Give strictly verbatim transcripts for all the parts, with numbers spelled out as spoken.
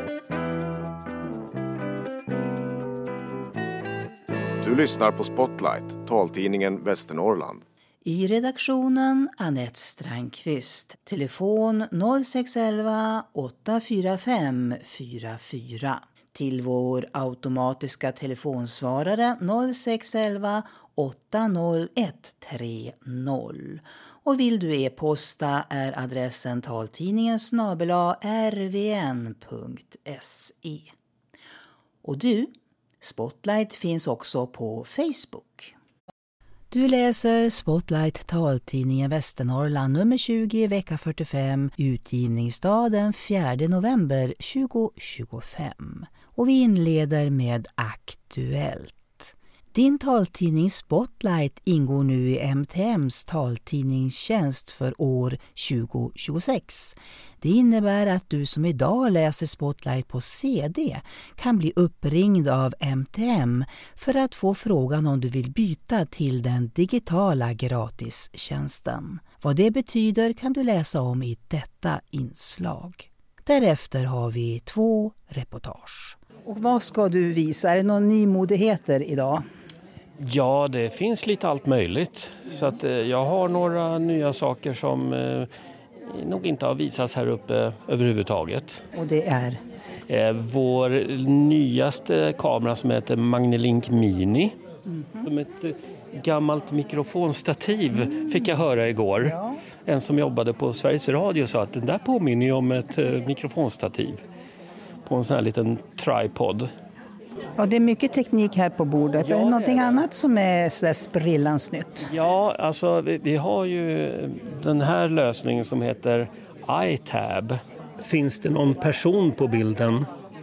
Du lyssnar på Spotlight, taltidningen Västernorrland. I redaktionen Anette Strandqvist. Telefon noll sex ett ett åtta fyra fem fyra fyra. Till vår automatiska telefonsvarare noll sex ett ett åtta noll ett tre noll. Och vill du e-posta är adressen taltidningen snabel-a r v n punkt se. Och du, Spotlight finns också på Facebook. Du läser Spotlight taltidningen Västernorrland nummer tjugo vecka fyrtiofem, utgivningsdag den fjärde november tjugo tjugofem. Och vi inleder med Aktuellt. Din taltidning Spotlight ingår nu i M T M:s taltidningstjänst för år tjugo tjugosex. Det innebär att du som idag läser Spotlight på C D kan bli uppringd av M T M för att få frågan om du vill byta till den digitala gratistjänsten. Vad det betyder kan du läsa om i detta inslag. Därefter har vi två reportage. Och vad ska du visa? Är det några nymodigheter idag? Ja, det finns lite allt möjligt. Så att, eh, jag har några nya saker som eh, nog inte har visats här uppe överhuvudtaget. Och det är? Eh, vår nyaste kamera som heter Magnelink Mini. Mm-hmm. Som ett eh, gammalt mikrofonstativ mm. fick jag höra igår. Ja. En som jobbade på Sveriges Radio sa att den där påminner ju om ett eh, mikrofonstativ. På en sån här liten tripod. Ja, det är mycket teknik här på bordet. Ja, är det någonting det är. annat som är sådär sprillans nytt? Ja, alltså vi, vi har ju den här lösningen som heter iTab. Finns det någon person på bilden?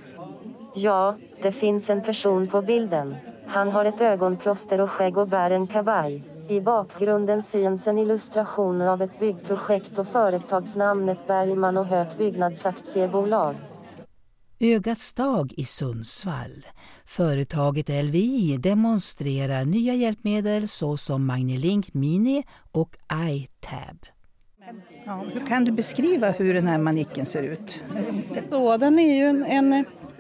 Ja, det finns en person på bilden. Han har ett ögonplåster och skägg och bär en kavaj. I bakgrunden syns en illustration av ett byggprojekt och företagsnamnet Bergman och Höök Byggnadsaktiebolag. Ögats dag i Sundsvall. Företaget L V I demonstrerar nya hjälpmedel såsom Magnelink Mini och iTab. Ja, hur kan du beskriva hur den här manicken ser ut? Så, den är ju en, en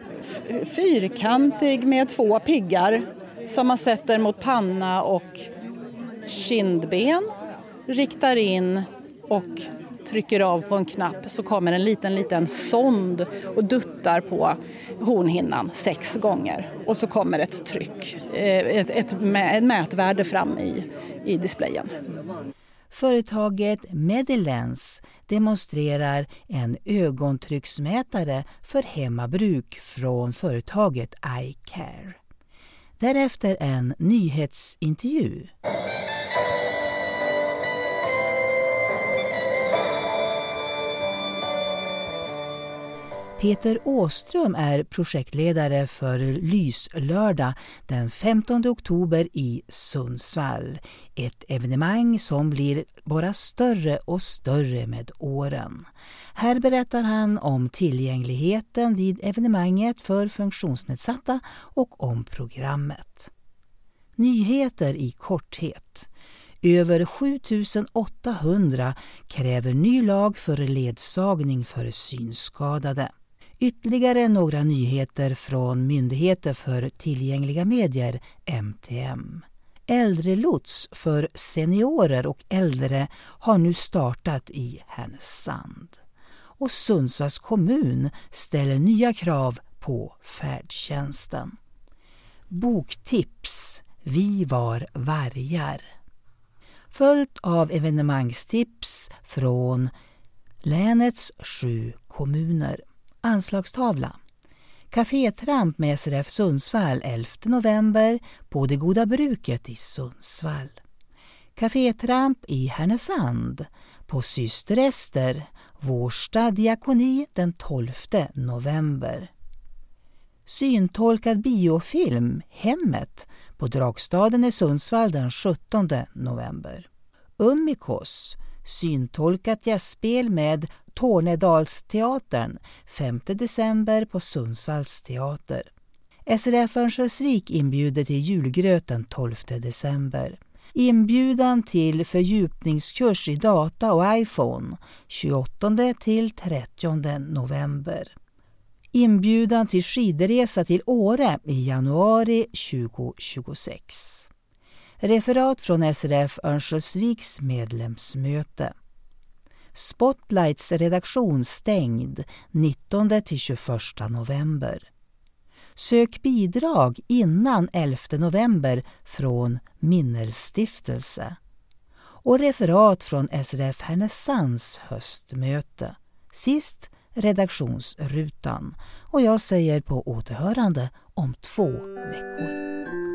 fyrkantig med två piggar som man sätter mot panna och kindben, riktar in och trycker av på en knapp, så kommer en liten liten sond och duttar på hornhinnan sex gånger. Och så kommer ett tryck, ett, ett, ett mätvärde fram i, i displayen. Företaget Medilens demonstrerar en ögontrycksmätare för hemmabruk från företaget iCare. Därefter en nyhetsintervju. Peter Åström är projektledare för Lyslördag den femtonde oktober i Sundsvall. Ett evenemang som blir bara större och större med åren. Här berättar han om tillgängligheten vid evenemanget för funktionsnedsatta och om programmet. Nyheter i korthet. Över sju tusen åttahundra kräver ny lag för ledsagning för synskadade. Ytterligare några nyheter från Myndigheter för tillgängliga medier, M T M. Äldrelots för seniorer och äldre har nu startat i Härnösand. Och Sundsvalls kommun ställer nya krav på färdtjänsten. Boktips, vi var vargar. Följt av evenemangstips från länets sju kommuner. Anslagstavla. Cafétramp med S R F Sundsvall elfte november på Det goda bruket i Sundsvall. Cafétramp i Härnösand på Syster Ester, Vårsta diakoni den tolfte november. Syntolkad biofilm Hemmet på Dragstaden i Sundsvall den sjuttonde november. Ummikos, syntolkat gästspel med Tornedalsteatern femte december på Sundsvalls teater. S R F Örnsköldsvik inbjuder till julgröt den tolfte december. Inbjudan till fördjupningskurs i data och iPhone tjugoåttonde till trettionde november. Inbjudan till skidresa till Åre i januari tjugohundratjugosex. Referat från S R F Örnsköldsviks medlemsmöte. Spotlights redaktion stängd nittonde till tjugoförsta november. Sök bidrag innan elfte november från Minnesstiftelse. Och referat från S R F Härnösands höstmöte. Sist redaktionsrutan. Och jag säger på återhörande om två veckor.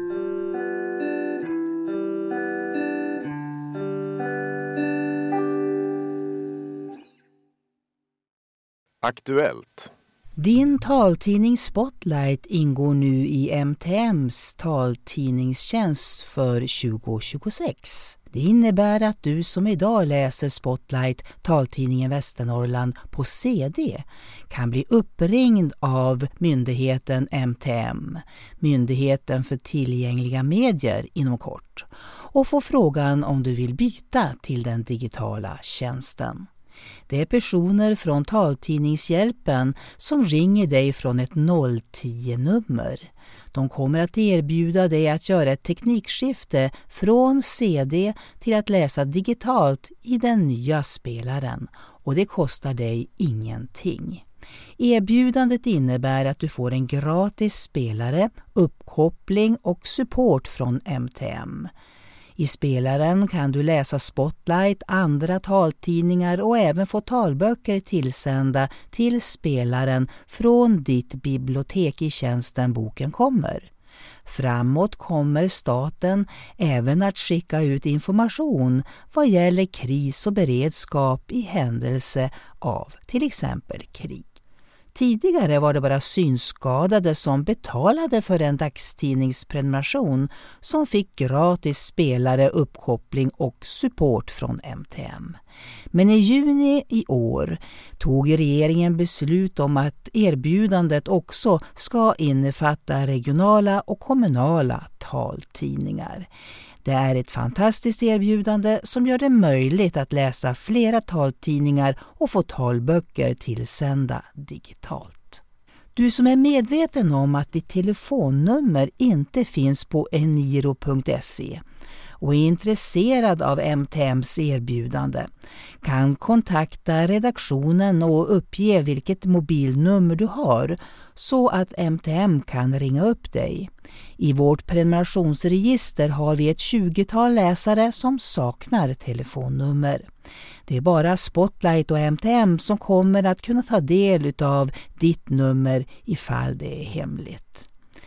Aktuellt. Din taltidning Spotlight ingår nu i M T M:s taltidningstjänst för tjugohundratjugosex. Det innebär att du som idag läser Spotlight, taltidningen Västernorrland, på C D kan bli uppringd av myndigheten M T M, Myndigheten för tillgängliga medier, inom kort, och få frågan om du vill byta till den digitala tjänsten. Det är personer från Taltidningshjälpen som ringer dig från ett noll tio-nummer. De kommer att erbjuda dig att göra ett teknikskifte från C D till att läsa digitalt i den nya spelaren, och det kostar dig ingenting. Erbjudandet innebär att du får en gratis spelare, uppkoppling och support från M T M. I spelaren kan du läsa Spotlight, andra taltidningar och även få talböcker tillsända till spelaren från ditt bibliotek i tjänsten boken kommer. Framåt kommer staten även att skicka ut information vad gäller kris och beredskap i händelse av till exempel krig. Tidigare var det bara synskadade som betalade för en dagstidningsprenumeration som fick gratis spelare, uppkoppling och support från M T M. Men i juni i år tog regeringen beslut om att erbjudandet också ska innefatta regionala och kommunala taltidningar. Det är ett fantastiskt erbjudande som gör det möjligt att läsa flera taltidningar och få talböcker tillsända digitalt. Du som är medveten om att ditt telefonnummer inte finns på eniro punkt se och är intresserad av M T M:s erbjudande kan kontakta redaktionen och uppge vilket mobilnummer du har så att M T M kan ringa upp dig. I vårt prenumerationsregister har vi ett tjugotal läsare som saknar telefonnummer. Det är bara Spotlight och M T M som kommer att kunna ta del av ditt nummer ifall det är hemligt.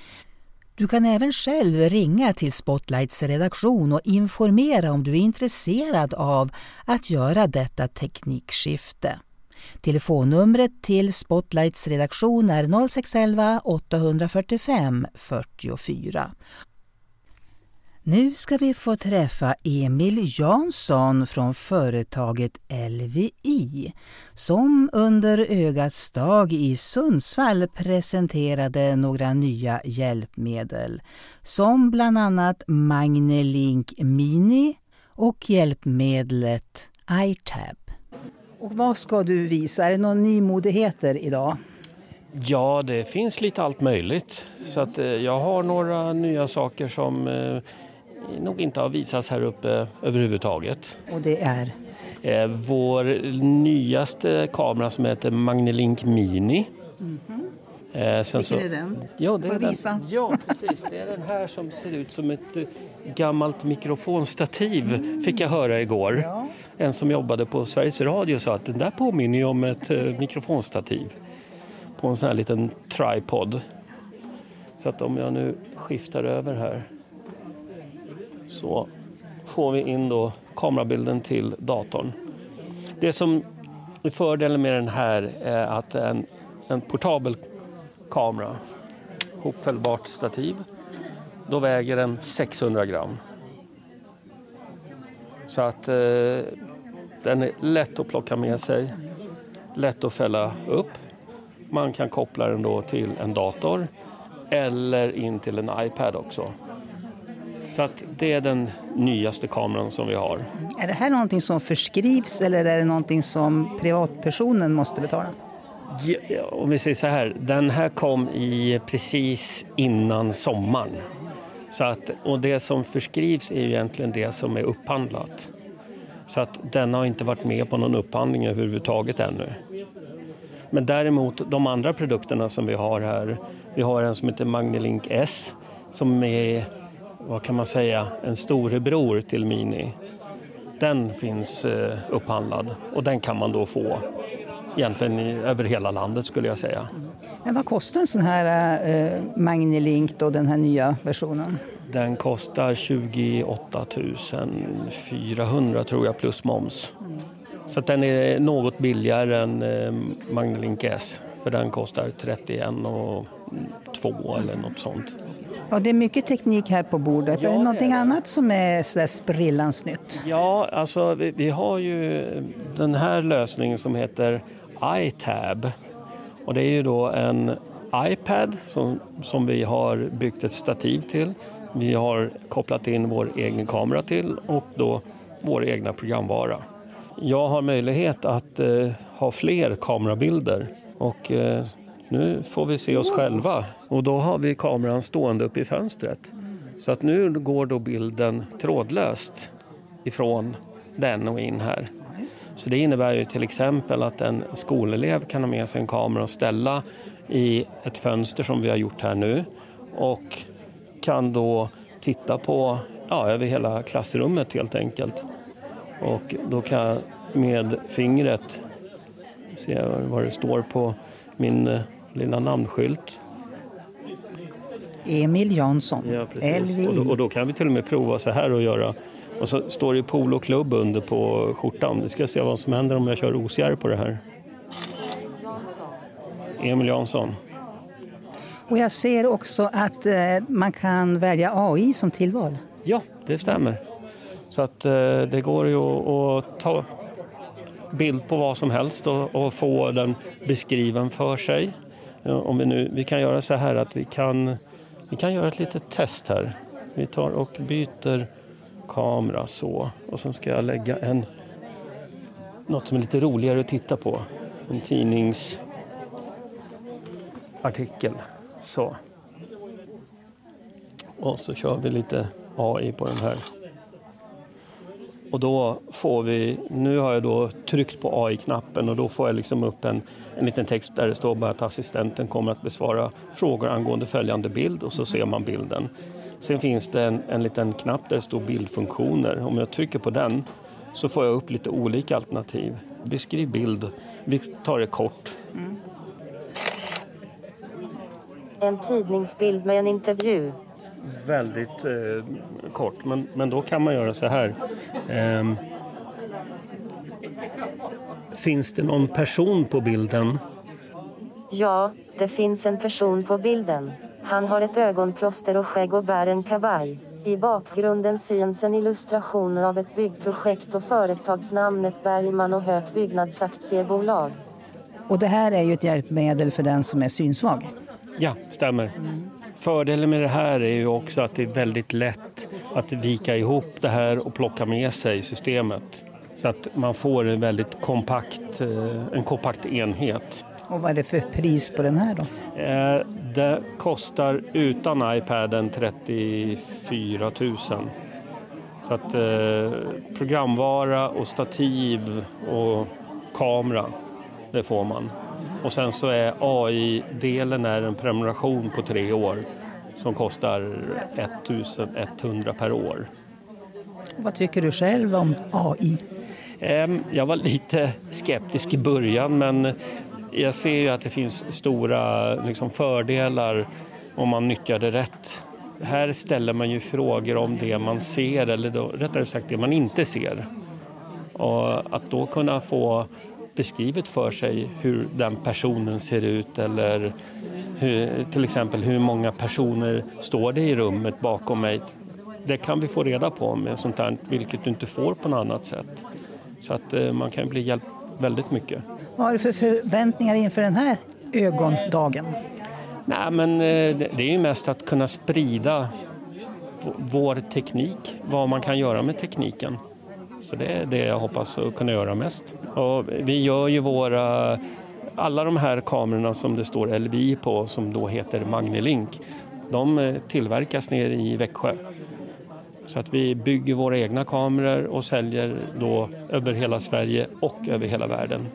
Du kan även själv ringa till Spotlights redaktion och informera om du är intresserad av att göra detta teknikskifte. Telefonnumret till Spotlights redaktion är noll sex ett ett åtta fyra fem fyra fyra. Nu ska vi få träffa Emil Jansson från företaget L V I som under Ögats dag i Sundsvall presenterade några nya hjälpmedel som bland annat Magnelink Mini och hjälpmedlet iTab. Och vad ska du visa? Är det några nymodigheter idag? Ja, det finns lite allt möjligt. Så att, eh, jag har några nya saker som eh, nog inte har visats här uppe överhuvudtaget. Och det är? Eh, vår nyaste kamera som heter Magnelink Mini. Mm-hmm. Eh, sen Vilken så, är den? Ja, det är Får visa? Den, ja, precis. Det är den här som ser ut som ett eh, gammalt mikrofonstativ, mm. fick jag höra igår. Ja. En som jobbade på Sveriges Radio sa att den där påminner ju om ett eh, mikrofonstativ på en sån här liten tripod. Så att om jag nu skiftar över här så får vi in då kamerabilden till datorn. Det som är fördelen med den här är att en, en portabel kamera, hopfällbart stativ, då väger den sexhundra gram. Så att eh, den är lätt att plocka med sig, lätt att fälla upp. Man kan koppla den då till en dator eller in till en iPad också. Så att det är den nyaste kameran som vi har. Är det här någonting som förskrivs eller är det någonting som privatpersonen måste betala? Ja, om vi säger så här, den här kom i precis innan sommaren. Så att, och det som förskrivs är ju egentligen det som är upphandlat. Så att den har inte varit med på någon upphandling överhuvudtaget ännu. Men däremot de andra produkterna som vi har här, vi har en som heter Magnelink S som är, vad kan man säga, en storebror till Mini. Den finns eh, upphandlad och den kan man då få egentligen i, över hela landet skulle jag säga. Men vad kostar en sån här eh, Magnelink då, den här nya versionen? Den kostar tjugoåtta tusen fyrahundra tror jag plus moms. Mm. Så att den är något billigare än eh, Magnelink S. För den kostar trettioen och två eller något sånt. Ja, det är mycket teknik här på bordet. Ja, är det någonting det är det. annat som är sådär sprillans nytt? Ja, alltså vi, vi har ju den här lösningen som heter iTab. Och det är ju då en iPad som, som vi har byggt ett stativ till. Vi har kopplat in vår egen kamera till och då vår egna programvara. Jag har möjlighet att eh, ha fler kamerabilder och eh, nu får vi se oss själva. Och då har vi kameran stående upp i fönstret. Så att nu går då bilden trådlöst ifrån den och in här. Så det innebär ju till exempel att en skolelev kan ha med sig en kamera och ställa i ett fönster som vi har gjort här nu. Och kan då titta på ja, över hela klassrummet helt enkelt. Och då kan jag med fingret se vad det står på min eh, lilla namnskylt. Emil Jansson. Ja, precis. Och då, och då kan vi till och med prova så här och göra. Och så står det poloklubb under på skjortan. Vi ska se vad som händer om jag kör osjär på det här. Emil Jansson. Och jag ser också att eh, man kan välja A I som tillval. Ja, det stämmer. Så att eh, det går ju att, att ta bild på vad som helst och, och få den beskriven för sig. Ja, om vi, nu, vi kan göra så här att vi kan, vi kan göra ett litet test här. Vi tar och byter kamera så. Och sen ska jag lägga en något som är lite roligare att titta på. En tidningsartikel. Så. Och så kör vi lite A I på den här. Och då får vi, nu har jag då tryckt på A I-knappen och då får jag liksom upp en, en liten text där det står bara att assistenten kommer att besvara frågor angående följande bild och så ser man bilden. Sen finns det en, en liten knapp där det står bildfunktioner. Om jag trycker på den så får jag upp lite olika alternativ. Beskriv bild, vi tar det kort. Mm. En tidningsbild med en intervju. Väldigt eh, kort, men, men då kan man göra så här. Eh, finns det någon person på bilden? Ja, det finns en person på bilden. Han har ett ögonplåster och skägg och bär en kavaj. I bakgrunden syns en illustration av ett byggprojekt och företagsnamnet Bergman och Höök Byggnadsaktiebolag. Och det här är ju ett hjälpmedel för den som är synsvag. Ja, stämmer. Mm. Fördelen med det här är ju också att det är väldigt lätt att vika ihop det här och plocka med sig systemet. Så att man får en väldigt kompakt, en kompakt enhet. Och vad är det för pris på den här då? Det kostar utan iPaden trettiofyra tusen. Så att programvara och stativ och kamera, det får man. Och sen så är A I-delen är en prenumeration på tre år som kostar ettusen etthundra per år. Vad tycker du själv om A I? Jag var lite skeptisk i början, men jag ser ju att det finns stora liksom, fördelar om man nyttjar det rätt. Här ställer man ju frågor om det man ser eller då, rättare sagt det man inte ser. Och att då kunna få beskrivet för sig hur den personen ser ut eller hur, till exempel hur många personer står det i rummet bakom mig. Det kan vi få reda på med sånt här, vilket du inte får på något annat sätt. Så att eh, man kan bli hjälpt väldigt mycket. Vad har du för förväntningar inför den här ögondagen? Nej, men eh, det är ju mest att kunna sprida v- vår teknik, vad man kan göra med tekniken. Så det är det jag hoppas att kunna göra mest. Och vi gör ju våra alla de här kamerorna som det står L V I på, som då heter Magnelink, de tillverkas nere i Växjö. Så att vi bygger våra egna kameror och säljer då över hela Sverige och över hela världen.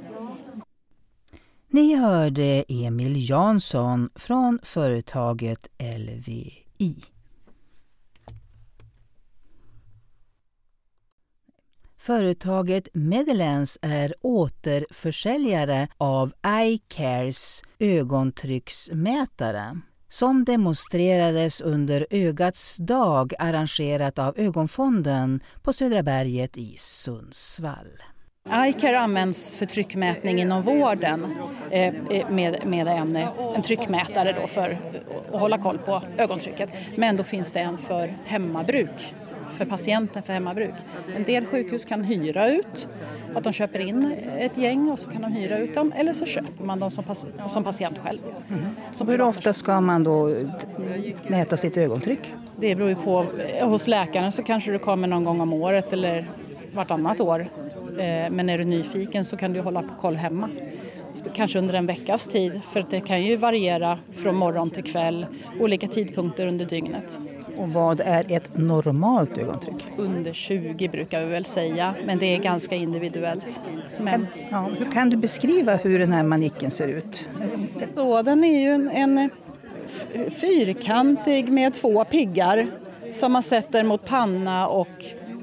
Ni hörde Emil Jansson från företaget L V I. Företaget Medelens är återförsäljare av iCares ögontrycksmätare som demonstrerades under Ögats dag arrangerat av Ögonfonden på Södra berget i Sundsvall. iCare används för tryckmätning inom vården eh, med, med en, en tryckmätare då för att hålla koll på ögontrycket. Men då finns det en för hemmabruk, för patienten för hemmabruk. En del sjukhus kan hyra ut, att de köper in ett gäng och så kan de hyra ut dem. Eller så köper man dem som, som patient själv. Mm. Så hur ofta ska man då mäta sitt ögontryck? Det beror ju på. Hos läkaren så kanske du kommer någon gång om året eller vartannat år. Men är du nyfiken så kan du hålla på koll hemma. Kanske under en veckas tid, för det kan ju variera från morgon till kväll, olika tidpunkter under dygnet. Och vad är ett normalt ögontryck? Under tjugo brukar vi väl säga, men det är ganska individuellt. Men... Kan, ja, hur kan du beskriva hur den här manicken ser ut? Så, den är ju en, en fyrkantig med två piggar som man sätter mot panna och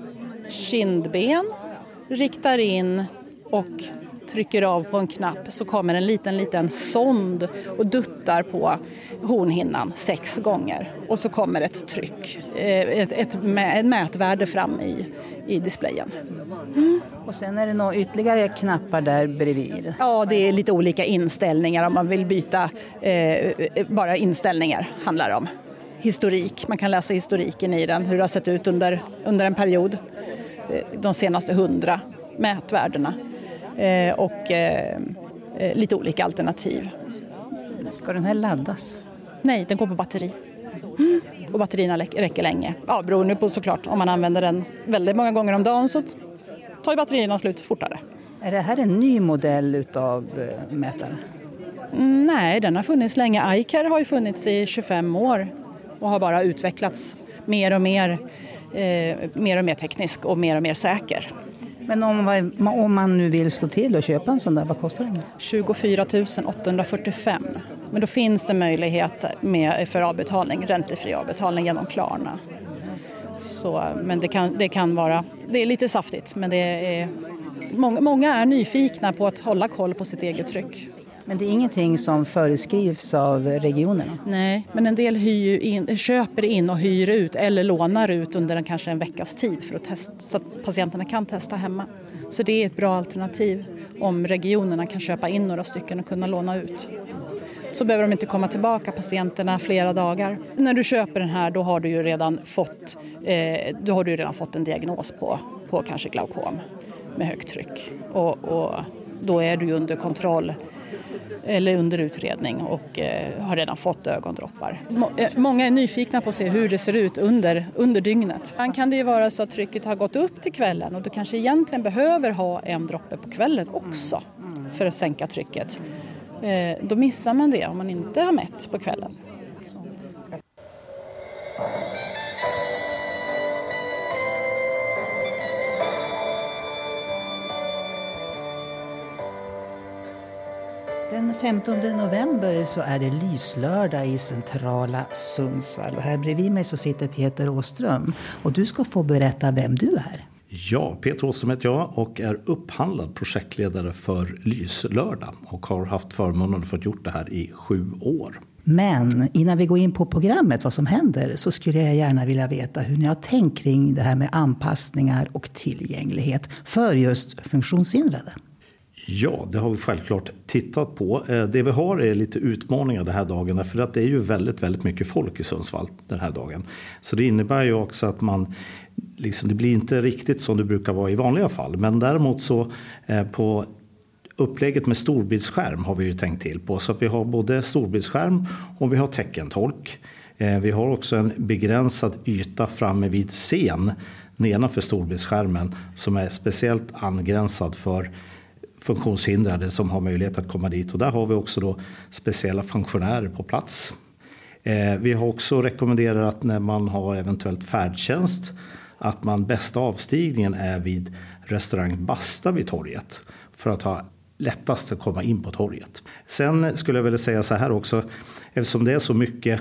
kindben, riktar in och trycker av på en knapp, så kommer en liten liten sond och duttar på hornhinnan sex gånger. Och så kommer ett tryck, ett, ett, ett mätvärde fram i, i displayen. Mm. Och sen är det några ytterligare knappar där bredvid. Ja, det är lite olika inställningar om man vill byta. Eh, bara inställningar handlar om. Historik, man kan läsa historiken i den, hur det har sett ut under, under en period. De senaste hundra mätvärdena. Eh, och eh, lite olika alternativ. Ska den här laddas? Nej, den går på batteri. Mm. Och batterierna räcker länge. Ja, beroende på såklart. Om man använder den väldigt många gånger om dagen så tar batterierna slut fortare. Är det här en ny modell utav mätare? Mm, nej, den har funnits länge. iCare har ju funnits i tjugofem år och har bara utvecklats mer och mer, eh, mer och mer teknisk och mer och mer säker. Men om, om man nu vill slå till och köpa en sån där, vad kostar den? tjugofyra tusen åttahundrafyrtiofem. Men då finns det möjlighet med, för avbetalning, räntefri avbetalning genom Klarna. Så, men det kan, det kan vara, det är lite saftigt, men det är, många, många är nyfikna på att hålla koll på sitt eget tryck. Men det är ingenting som föreskrivs av regionerna? Nej, men en del hyr in, köper in och hyr ut eller lånar ut under en, kanske en veckas tid för att testa, så att patienterna kan testa hemma. Så det är ett bra alternativ om regionerna kan köpa in några stycken och kunna låna ut. Så behöver de inte komma tillbaka, patienterna, flera dagar. När du köper den här, då har du ju redan fått, eh, då har du redan fått en diagnos på, på kanske glaukom med högt tryck. Och, och då är du under kontroll eller under utredning och eh, har redan fått ögondroppar. Må, eh, många är nyfikna på att se hur det ser ut under, under dygnet. Sen kan det ju vara så att trycket har gått upp till kvällen och du kanske egentligen behöver ha en droppe på kvällen också för att sänka trycket. Eh, då missar man det om man inte har mätt på kvällen. Den femtonde november så är det lyslördag i centrala Sundsvall. Och här bredvid mig så sitter Peter Åström. Och du ska få berätta vem du är. Ja, Peter Åström heter jag och är upphandlad projektledare för lyslördag. Och har haft förmånen att få gjort det här i sju år. Men innan vi går in på programmet, vad som händer, så skulle jag gärna vilja veta hur ni har tänkt kring det här med anpassningar och tillgänglighet för just funktionshindrade. Ja, det har vi självklart tittat på. Det vi har är lite utmaningar den här dagen, för att det är ju väldigt, väldigt mycket folk i Sundsvall den här dagen. Så det innebär ju också att man, liksom, det blir inte riktigt som det brukar vara i vanliga fall. Men däremot så eh, på upplägget med storbildsskärm har vi ju tänkt till på. Så att vi har både storbildsskärm och vi har teckentolk. Eh, vi har också en begränsad yta framme vid scen nedanför storbildsskärmen som är speciellt angränsad för funktionshindrade som har möjlighet att komma dit. Och där har vi också då speciella funktionärer på plats. Eh, vi har också rekommenderat att när man har eventuellt färdtjänst att man bästa avstigningen är vid restaurang Basta vid torget för att ha lättast att komma in på torget. Sen skulle jag vilja säga så här också, eftersom det är så mycket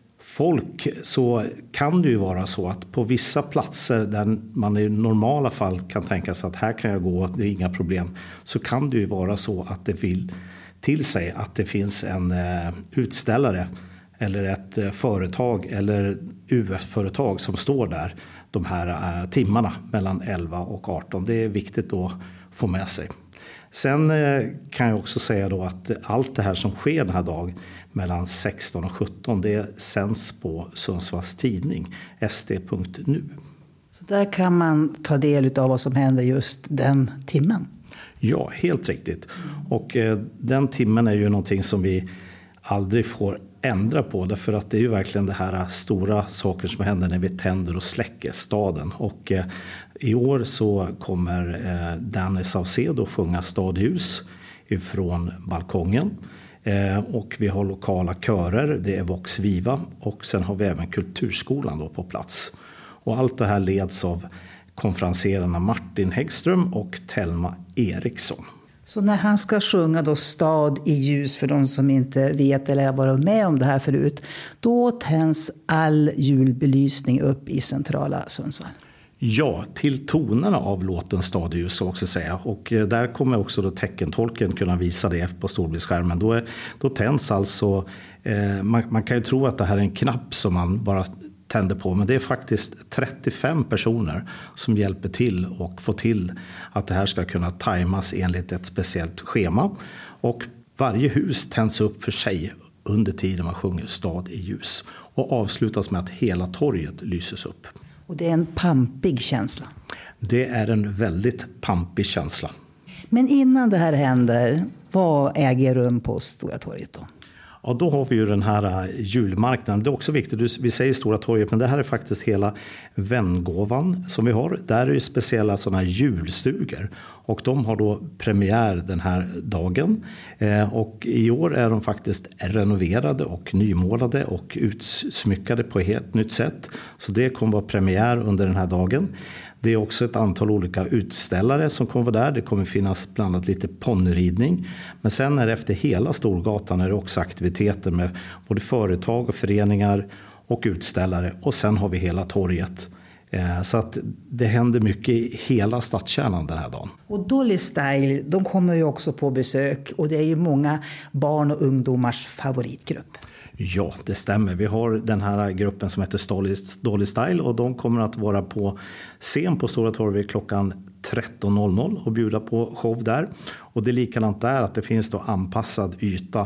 folk så kan det ju vara så att på vissa platser där man i normala fall kan tänka sig att här kan jag gå, det är inga problem, så kan det ju vara så att det vill till sig att det finns en utställare eller ett företag eller U F-företag som står där de här timmarna mellan elva och arton. Det är viktigt att få med sig. Sen kan jag också säga då att allt det här som sker den här dagen mellan sexton och sjutton, det sänds på Sundsvalls tidning s d punkt nu. Så där kan man ta del av vad som händer just den timmen? Ja, helt riktigt. Och eh, den timmen är ju någonting som vi aldrig får ändra på, därför att det är ju verkligen det här stora saker som händer när vi tänder och släcker staden. Och eh, i år så kommer eh, Danny Saucedo sjunga Stadljus ifrån balkongen. Eh, och vi har lokala körer, det är Vox Viva, och sen har vi även Kulturskolan då på plats. Och allt det här leds av konferenserarna Martin Häggström och Telma Eriksson. Så när han ska sjunga då Stad i ljus, för de som inte vet eller har varit med om det här förut, då tänds all julbelysning upp i centrala Sundsvall? Ja, till tonerna av låten Stad i ljus ska jag också säga. Och där kommer också då teckentolken kunna visa det på storbildsskärmen. Då, är, då tänds alltså, eh, man, man kan ju tro att det här är en knapp som man bara tänder på, men det är faktiskt trettiofem personer som hjälper till och får till att det här ska kunna tajmas enligt ett speciellt schema. Och varje hus tänds upp för sig under tiden man sjunger Stad i ljus och avslutas med att hela torget lyses upp. Och det är en pampig känsla. Det är en väldigt pampig känsla. Men innan det här händer, vad äger rum på Stora torget då? Ja, då har vi ju den här julmarknaden. Det är också viktigt, vi säger Stora torget, men det här är faktiskt hela vängåvan som vi har. Där är det speciella sådana här julstugor. Och de har då premiär den här dagen. Eh, och i år är de faktiskt renoverade och nymålade och utsmyckade på ett helt nytt sätt. Så det kommer vara premiär under den här dagen. Det är också ett antal olika utställare som kommer vara där. Det kommer finnas bland annat lite ponnyridning. Men sen är det efter hela Storgatan är det också aktiviteter med både företag och föreningar och utställare. Och sen har vi hela torget. Så att det händer mycket i hela stadskärnan den här dagen. Och Dolly Style, de kommer ju också på besök. Och det är ju många barn och ungdomars favoritgrupp. Ja, det stämmer. Vi har den här gruppen som heter Dolly Style och de kommer att vara på scen på Stora torget klockan tretton noll noll och bjuda på show där. Och det är likadant där att det finns då anpassad yta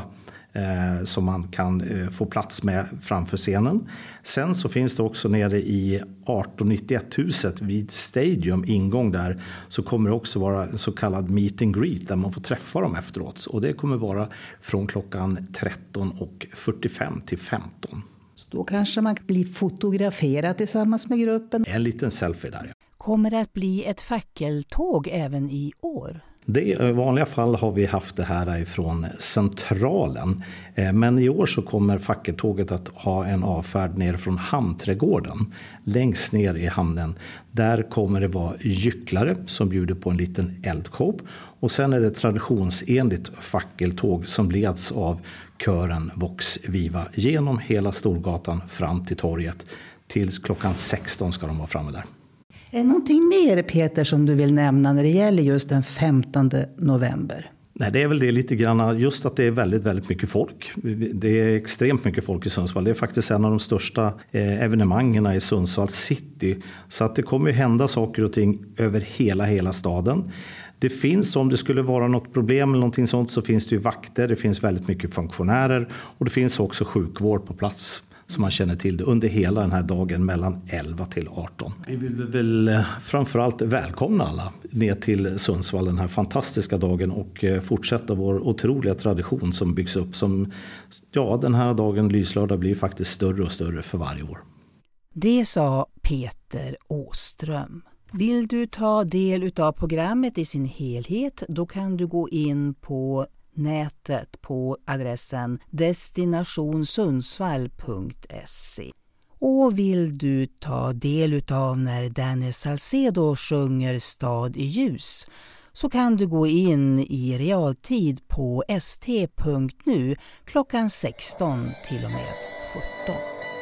eh, som man kan eh, få plats med framför scenen. Sen så finns det också nere i arton nittioett-huset vid Stadium ingång där så kommer det också vara en så kallad meet and greet där man får träffa dem efteråt. Och det kommer vara från klockan tretton fyrtiofem till femton. Så då kanske man blir fotograferad tillsammans med gruppen. En liten selfie där, ja. Kommer det att bli ett fackeltåg även i år? Det, I vanliga fall har vi haft det här ifrån centralen. Men i år så kommer fackeltåget att ha en avfärd ner från Hamnträdgården. Längst ner i hamnen. Där kommer det vara gycklare som bjuder på en liten eldshow. Och sen är det traditionsenligt fackeltåg som leds av kören Vox Viva genom hela Storgatan fram till torget. Tills klockan sexton ska de vara framme där. Är det någonting mer, Peter, som du vill nämna när det gäller just den femtonde november? Nej, det är väl det lite grann, just att det är väldigt, väldigt mycket folk. Det är extremt mycket folk i Sundsvall. Det är faktiskt en av de största evenemangen i Sundsvall city. Så att det kommer ju hända saker och ting över hela, hela staden. Det finns, om det skulle vara något problem eller någonting sånt, så finns det ju vakter. Det finns väldigt mycket funktionärer och det finns också sjukvård på plats. Som man känner till det under hela den här dagen mellan elva till arton. Vi vill väl framförallt välkomna alla ner till Sundsvall den här fantastiska dagen och fortsätta vår otroliga tradition som byggs upp. Som, ja, den här dagen, lyslördag, blir faktiskt större och större för varje år. Det sa Peter Åström. Vill du ta del av programmet i sin helhet, då kan du gå in på nätet på adressen destinationssundsvall punkt se. Och vill du ta del av när Danny Salcedo sjunger Stad i ljus, så kan du gå in i realtid på st punkt nu klockan sexton till och med sjutton.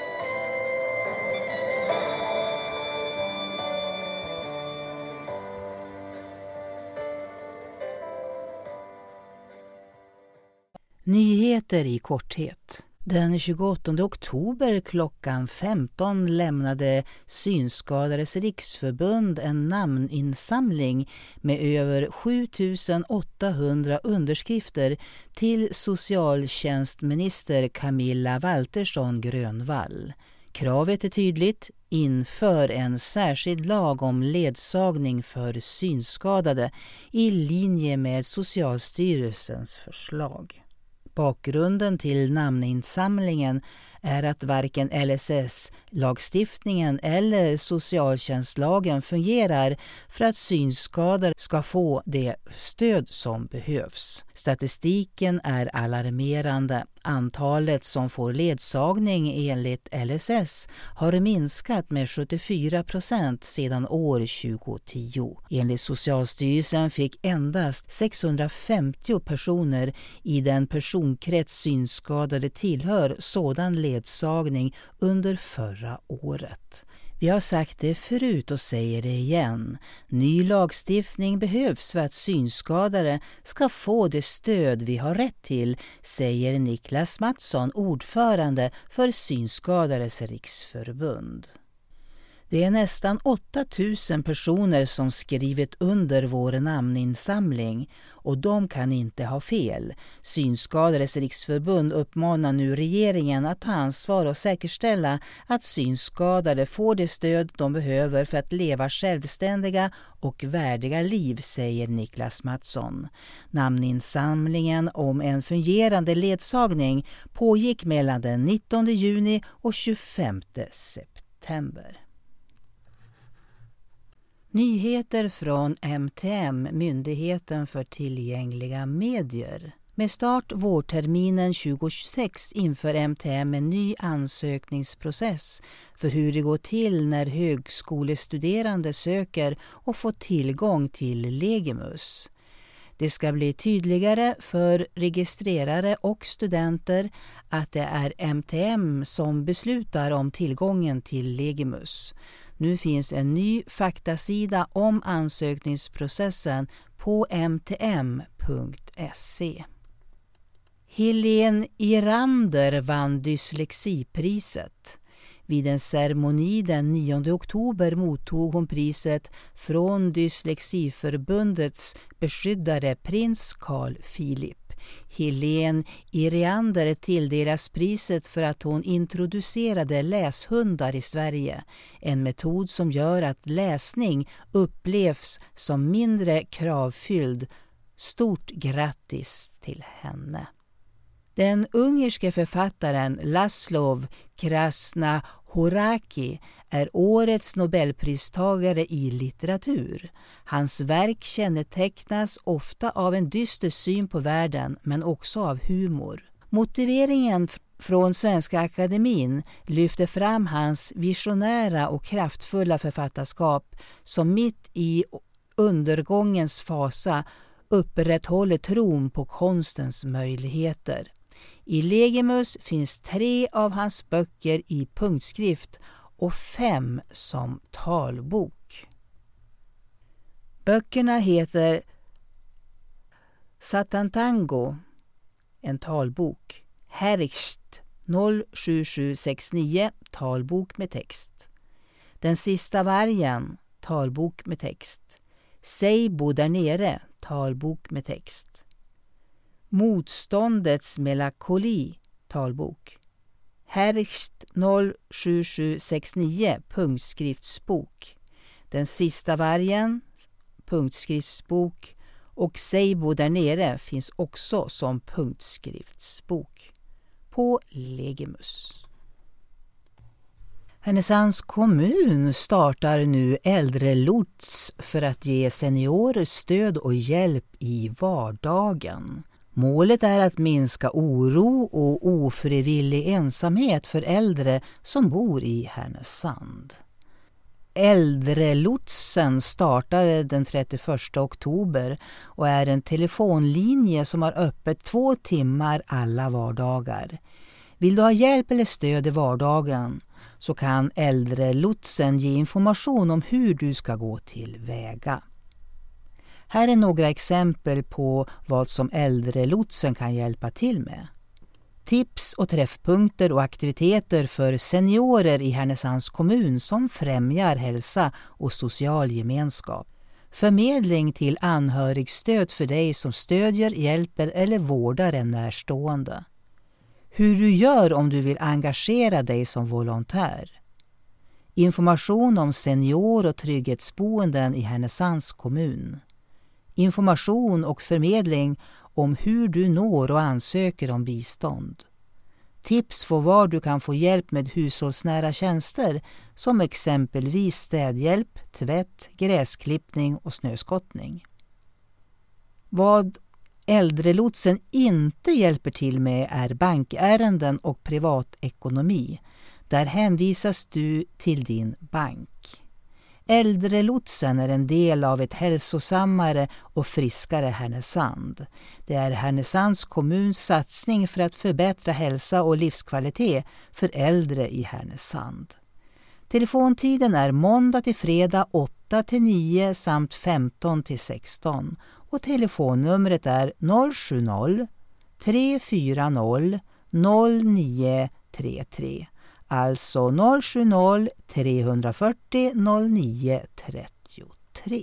Nyheter i korthet. Den tjugoåttonde oktober klockan femton lämnade Synskadades riksförbund en namninsamling med över sju tusen åttahundra underskrifter till socialtjänstminister Camilla Waltersson Grönvall. Kravet är tydligt: inför en särskild lag om ledsagning för synskadade i linje med Socialstyrelsens förslag. Bakgrunden till namninsamlingen är att varken L S S-lagstiftningen eller socialtjänstlagen fungerar för att synskadade ska få det stöd som behövs. Statistiken är alarmerande. Antalet som får ledsagning enligt L S S har minskat med sjuttiofyra procent sedan år tjugohundratio. Enligt Socialstyrelsen fick endast sexhundrafemtio personer i den personkrets synskadade tillhör sådan ledsagning under förra året. Vi har sagt det förut och säger det igen. Ny lagstiftning behövs för att synskadade ska få det stöd vi har rätt till, säger Niklas Mattsson, ordförande för Synskadades riksförbund. Det är nästan åtta tusen personer som skrivit under vår namninsamling och de kan inte ha fel. Synskadades riksförbund uppmanar nu regeringen att ta ansvar och säkerställa att synskadade får det stöd de behöver för att leva självständiga och värdiga liv, säger Niklas Mattsson. Namninsamlingen om en fungerande ledsagning pågick mellan den nittonde juni och tjugofemte september. Nyheter från M T M, Myndigheten för tillgängliga medier. Med start vårterminen tjugohundratjugosex inför M T M en ny ansökningsprocess för hur det går till när högskolestuderande söker och får tillgång till Legimus. Det ska bli tydligare för registrerare och studenter att det är M T M som beslutar om tillgången till Legimus. Nu finns en ny faktasida om ansökningsprocessen på m t m punkt se. Helene Irander vann dyslexipriset. Vid en ceremoni den nionde oktober mottog hon priset från Dyslexiförbundets beskyddare prins Carl Philip. Helene Irander tilldelas priset för att hon introducerade läshundar i Sverige, en metod som gör att läsning upplevs som mindre kravfylld. Stort grattis till henne. Den ungerske författaren Laszlo Krasznahoraki är årets Nobelpristagare i litteratur. Hans verk kännetecknas ofta av en dyster syn på världen, men också av humor. Motiveringen från Svenska Akademin lyfter fram hans visionära och kraftfulla författarskap som mitt i undergångens fasa upprätthåller tron på konstens möjligheter. I Legimus finns tre av hans böcker i punktskrift och fem som talbok. Böckerna heter Satantango, en talbok, Herxt noll sju sju sex nio, talbok med text. Den sista vargen, talbok med text. Seibo där nere, talbok med text. Motståndets melankoli, talbok. Herxt noll sju sju sex nio, punktskriftsbok. Den sista vargen, punktskriftsbok, och Seibo där nere finns också som punktskriftsbok på Legimus. Härnösands kommun startar nu äldrelots för att ge seniorer stöd och hjälp i vardagen. Målet är att minska oro och ofrivillig ensamhet för äldre som bor i Härnösand. Äldrelotsen startade den trettioförsta oktober och är en telefonlinje som har öppet två timmar alla vardagar. Vill du ha hjälp eller stöd i vardagen så kan äldrelotsen ge information om hur du ska gå till väga. Här är några exempel på vad som äldrelotsen kan hjälpa till med. Tips och träffpunkter och aktiviteter för seniorer i Härnösands kommun som främjar hälsa och social gemenskap. Förmedling till anhörigstöd för dig som stödjer, hjälper eller vårdar en närstående. Hur du gör om du vill engagera dig som volontär. Information om senior- och trygghetsboenden i Härnösands kommun. Information och förmedling om hur du når och ansöker om bistånd. Tips på var du kan få hjälp med hushållsnära tjänster som exempelvis städhjälp, tvätt, gräsklippning och snöskottning. Vad äldrelotsen inte hjälper till med är bankärenden och privatekonomi. Där hänvisas du till din bank. Äldrelotsen är en del av ett hälsosammare och friskare Härnösand. Det är Härnösands kommuns satsning för att förbättra hälsa och livskvalitet för äldre i Härnösand. Telefontiden är måndag till fredag åtta till nio samt femton till sexton och telefonnumret är noll sju noll tre fyra noll noll nio tre tre. Alltså noll sju noll tre fyra noll noll nio tre tre.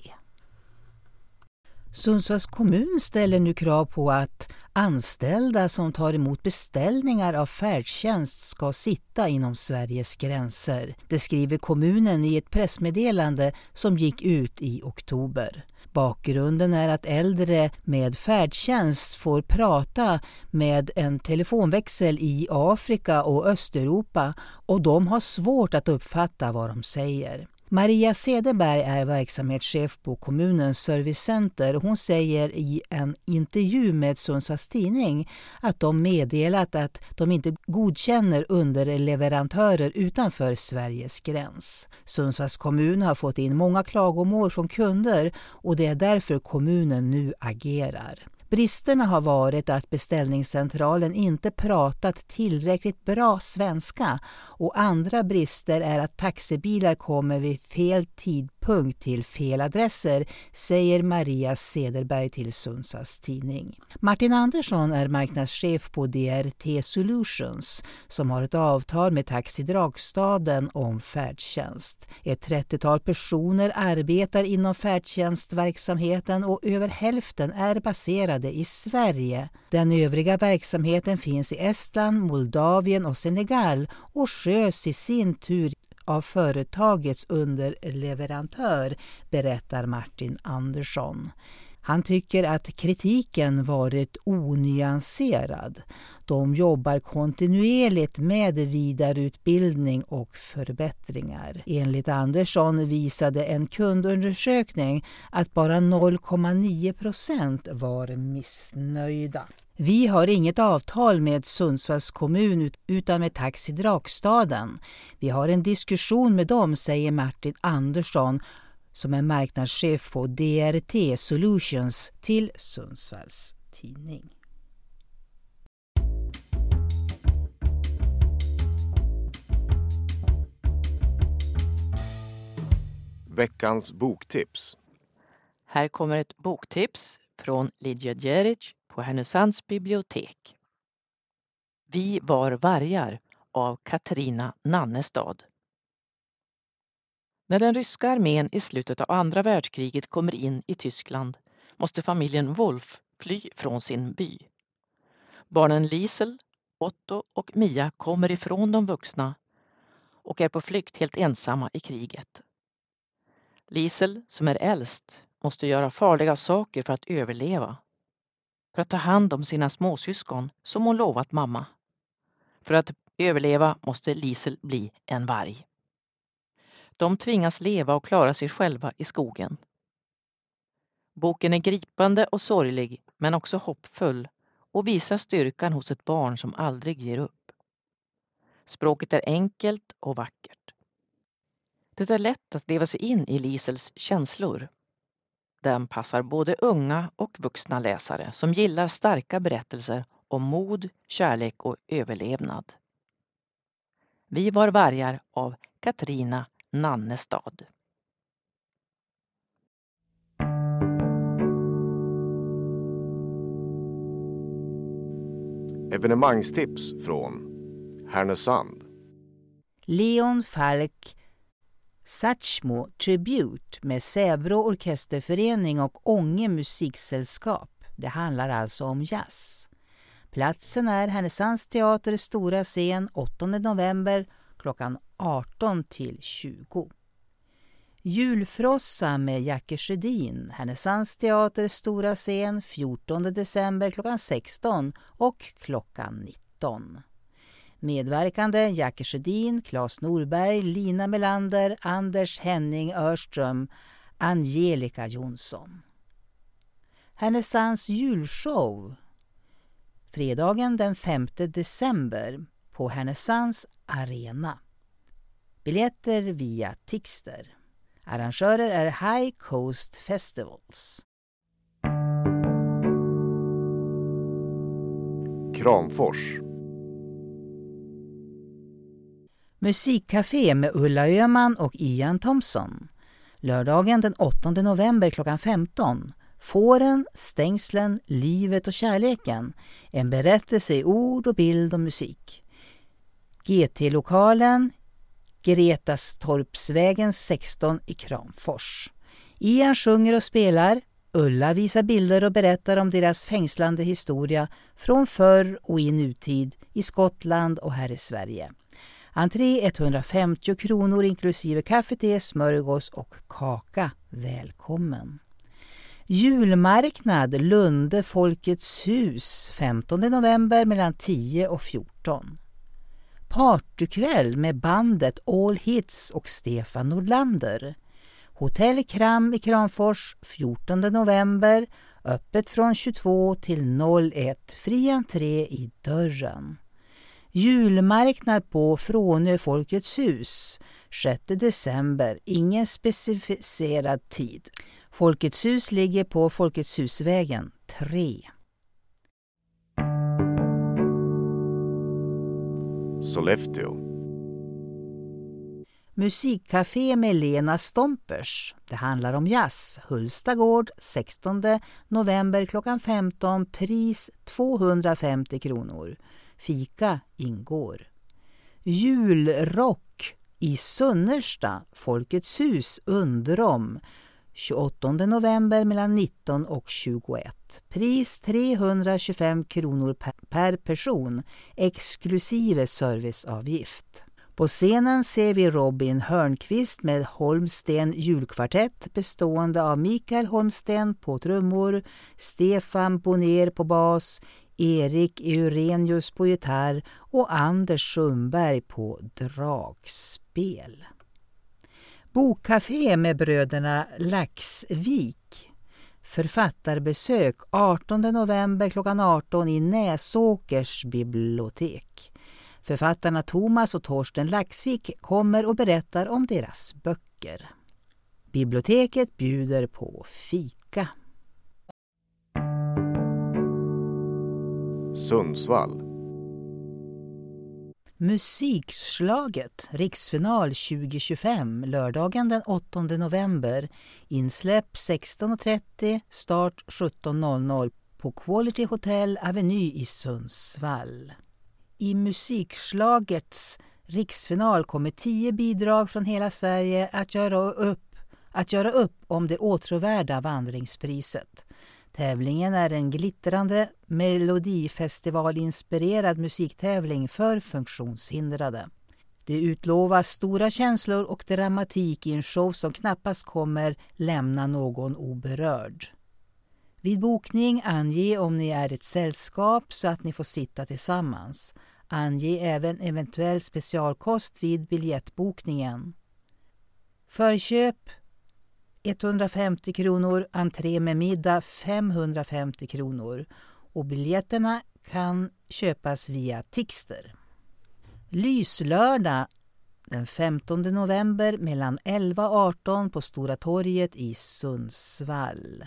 Sundsvalls kommun ställer nu krav på att anställda som tar emot beställningar av färdtjänst ska sitta inom Sveriges gränser. Det skriver kommunen i ett pressmeddelande som gick ut i oktober. Bakgrunden är att äldre med färdtjänst får prata med en telefonväxel i Afrika och Östeuropa och de har svårt att uppfatta vad de säger. Maria Cederberg är verksamhetschef på kommunens servicecenter. Hon säger i en intervju med Sundsvalls tidning att de meddelat att de inte godkänner underleverantörer utanför Sveriges gräns. Sundsvalls kommun har fått in många klagomål från kunder och det är därför kommunen nu agerar. Bristerna har varit att beställningscentralen inte pratat tillräckligt bra svenska och andra brister är att taxibilar kommer vid fel tidpunkt till fel adresser, säger Maria Cederberg till Sundsvalls tidning. Martin Andersson är marknadschef på D R T Solutions som har ett avtal med Taxi Dragstaden om färdtjänst. Ett trettiotal personer arbetar inom färdtjänstverksamheten och över hälften är baserade i Sverige. Den övriga verksamheten finns i Estland, Moldavien och Senegal och sköts i sin tur av företagets underleverantör, berättar Martin Andersson. Han tycker att kritiken varit onyanserad. De jobbar kontinuerligt med vidareutbildning och förbättringar. Enligt Andersson visade en kundundersökning att bara noll komma nio procent var missnöjda. Vi har inget avtal med Sundsvalls kommun utan med Taxi Dragstaden. Vi har en diskussion med dem, säger Martin Andersson som är marknadschef på D R T Solutions till Sundsvalls tidning. Veckans boktips. Här kommer ett boktips från Lidja Djeric på Härnösands bibliotek. Vi var vargar av Katarina Nannestad. När den ryska armén i slutet av andra världskriget kommer in i Tyskland måste familjen Wolf fly från sin by. Barnen Liesel, Otto och Mia kommer ifrån de vuxna och är på flykt helt ensamma i kriget. Liesel, som är äldst, måste göra farliga saker för att överleva. För att ta hand om sina småsyskon som hon lovat mamma. För att överleva måste Liesel bli en varg. De tvingas leva och klara sig själva i skogen. Boken är gripande och sorglig, men också hoppfull och visar styrkan hos ett barn som aldrig ger upp. Språket är enkelt och vackert. Det är lätt att leva sig in i Liesels känslor. Den passar både unga och vuxna läsare som gillar starka berättelser om mod, kärlek och överlevnad. Vi var vargar av Katrina Nannestad. Evenemangstips från Härnösand. Leon Falk Satchmo Tribute med Sävro orkesterförening och Ånge musiksällskap. Det handlar alltså om jazz. Platsen är Härnösands teaters stora scen åttonde november klockan arton till tjugo. Julfrossa med Jacke Sjödin, Härnösands teaters stora scen fjortonde december klockan sexton och klockan nitton. Medverkande Jacke Sjödin, Claes Norberg, Lina Melander, Anders Henning Örström, Angelica Jonsson. Härnösands julshow fredagen den femte december på Härnösands arena. Biljetter via Tixter. Arrangörer är High Coast Festivals. Kramfors. Musikcafé med Ulla Öhman och Ian Thompson. Lördagen den åttonde november klockan femton. Fåren, stängslen, livet och kärleken. En berättelse i ord och bild och musik. G T-lokalen, Gretastorpsvägen sexton i Kramfors. Ian sjunger och spelar. Ulla visar bilder och berättar om deras fängslande historia från förr och i nutid i Skottland och här i Sverige. Entré etthundrafemtio kronor inklusive kaffe, te, smörgås och kaka. Välkommen! Julmarknad Lunde Folkets hus femtonde november mellan tio och fjorton. Partykväll med bandet All Hits och Stefan Nordlander. Hotell Kram i Kramfors fjortonde november. Öppet från tjugotvå till ett. Fri entré i dörren. Julmarknad på Frånö Folkets hus sjätte december. Ingen specificerad tid. Folkets hus ligger på Folkets husvägen tre. Sollefteå. Musikcafé med Lena Stompers. Det handlar om jazz. Hulstagård sextonde november klockan femton. Pris tvåhundrafemtio kronor. Fika ingår. Julrock i Sunnersta. Folkets hus Undrom. tjugoåttonde november mellan nitton och tjugoett. Pris trehundratjugofem kronor per, per person, exklusive serviceavgift. På scenen ser vi Robin Hörnqvist med Holmsten julkvartett bestående av Mikael Holmsten på trummor, Stefan Bonner på bas, Erik Eurenius på gitarr och Anders Sundberg på dragspel. Bokcafé med bröderna Laxvik. Författarbesök artonde november klockan arton i Näsåkers bibliotek. Författarna Thomas och Torsten Laxvik kommer och berättar om deras böcker. Biblioteket bjuder på fika. Sundsvall. Musikslaget, riksfinal tjugo tjugofem, lördagen den åttonde november, insläpp sexton trettio, start sjutton noll noll på Quality Hotel Avenue i Sundsvall. I musikslagets riksfinal kommer tio bidrag från hela Sverige att göra upp, att göra upp om det åtråvärda vandringspriset. Tävlingen är en glittrande melodifestivalinspirerad musiktävling för funktionshindrade. Det utlovas stora känslor och dramatik i en show som knappast kommer lämna någon oberörd. Vid bokning ange om ni är ett sällskap så att ni får sitta tillsammans. Ange även eventuell specialkost vid biljettbokningen. Förköp etthundrafemtio kronor, entré med middag femhundrafemtio kronor och biljetterna kan köpas via Tixter. Lyslördag den femtonde november mellan elva och arton på Stora torget i Sundsvall.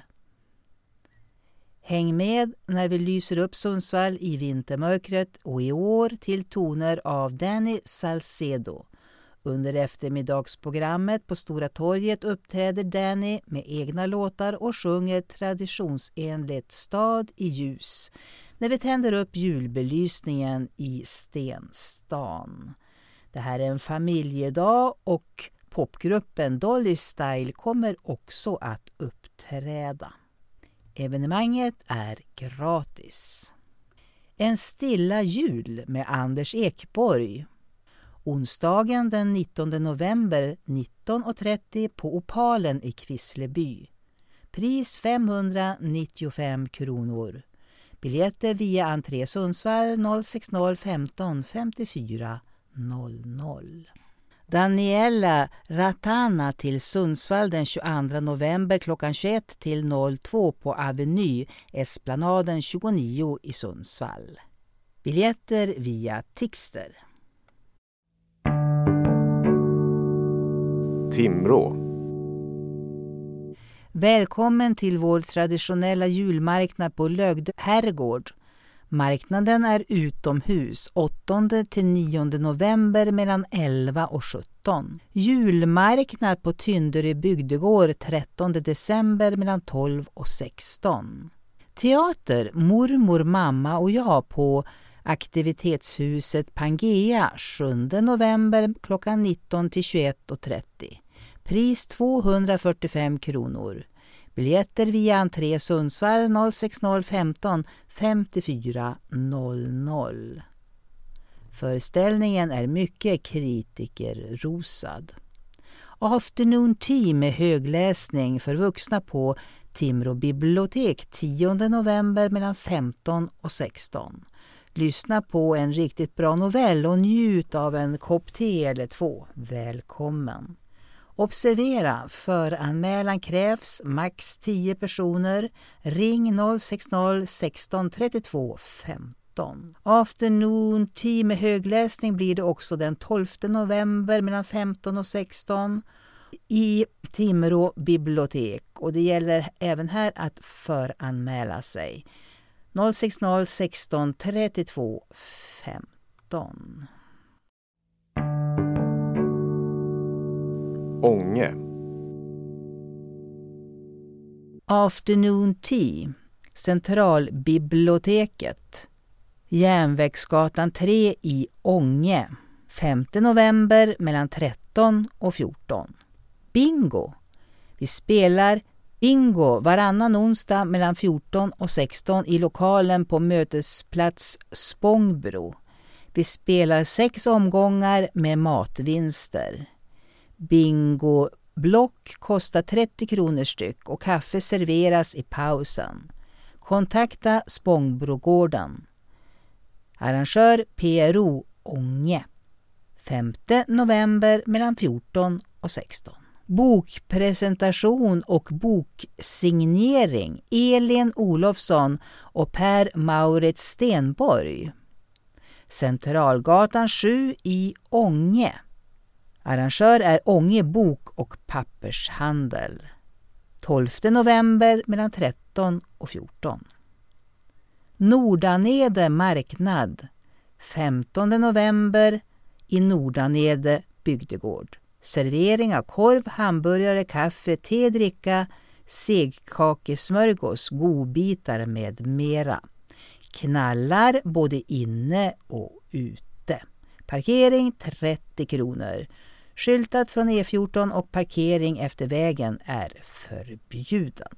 Häng med när vi lyser upp Sundsvall i vintermörkret och i år till toner av Danny Salcedo. Under eftermiddagsprogrammet på Stora torget uppträder Danny med egna låtar och sjunger traditionsenligt Stad i ljus när vi tänder upp julbelysningen i Stenstan. Det här är en familjedag och popgruppen Dolly Style kommer också att uppträda. Evenemanget är gratis. En stilla jul med Anders Ekborg. Onsdagen den nittonde november nitton och trettio på Opalen i Kvissleby. Pris femhundranittiofem kronor. Biljetter via entré Sundsvall noll sex noll femton femtiofyra noll noll. Daniela Ratana till Sundsvall den tjugoandra november klockan tjugoett till noll två på Aveny, Esplanaden tjugonio i Sundsvall. Biljetter via Tixter. Timrå. Välkommen till vår traditionella julmarknad på Lögdö herrgård. Marknaden är utomhus åttonde till nionde november mellan elva och sjutton. Julmarknad på Tynderö bygdegård trettonde december mellan tolv och sexton. Teater Mormor, mamma och jag på aktivitetshuset Pangea sjunde november klockan nitton till tjugoett och trettio. Pris tvåhundrafyrtiofem kronor. Biljetter via entré Sundsvall noll sex noll femton femtiofyra noll noll. Föreställningen är mycket kritikerrosad. Afternoon tea med högläsning för vuxna på Timrå bibliotek tionde november mellan femton och sexton. Lyssna på en riktigt bra novell och njut av en kopp te eller två. Välkommen! Observera, föranmälan krävs max tio personer. Ring noll sex noll sexton trettiotvå femton. Afternoon tea med högläsning blir det också den tolfte november mellan femton och sexton i Timrå bibliotek. Och det gäller även här att föranmäla sig. noll sex noll sexton trettiotvå femton. Ånge. Afternoon tea. Centralbiblioteket. Järnvägsgatan tre i Ånge. femte november mellan tretton och fjorton. Bingo. Vi spelar bingo varannan onsdag mellan fjorton och sexton i lokalen på Mötesplats Spångbro. Vi spelar sex omgångar med matvinster. Bingo-block kostar trettio kronor styck och kaffe serveras i pausen. Kontakta Spångbrogården. Arrangör P R O Ånge. femte november mellan fjorton och sexton. Bokpresentation och boksignering Elin Olofsson och Per Maurits Stenborg. Centralgatan sju i Ånge. Arrangör är Ånge bok- och pappershandel. tolfte november mellan tretton och fjorton. Nordanede marknad. femtonde november i Nordanede bygdegård. Servering av korv, hamburgare, kaffe, te, dricka, segkakesmörgås, godbitar med mera. Knallar både inne och ute. Parkering trettio kronor. Skyltat från E fjorton och parkering efter vägen är förbjuden.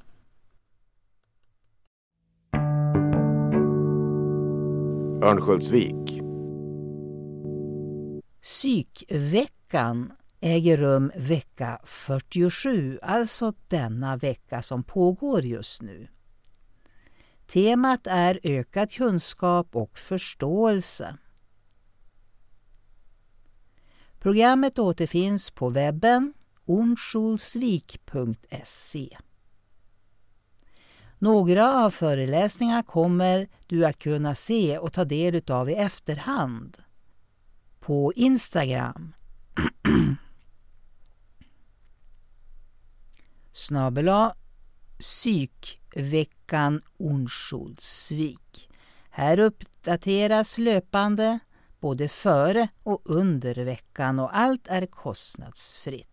Örnsköldsvik. Psykveckan äger rum vecka fyrtiosju, alltså denna vecka som pågår just nu. Temat är ökad kunskap och förståelse. Programmet återfinns på webben ornskjolsvik punkt se. Några av föreläsningarna kommer du att kunna se och ta del av i efterhand på Instagram snabel-a psykveckan Ornskjolsvik. Här uppdateras löpande både före och under veckan och allt är kostnadsfritt.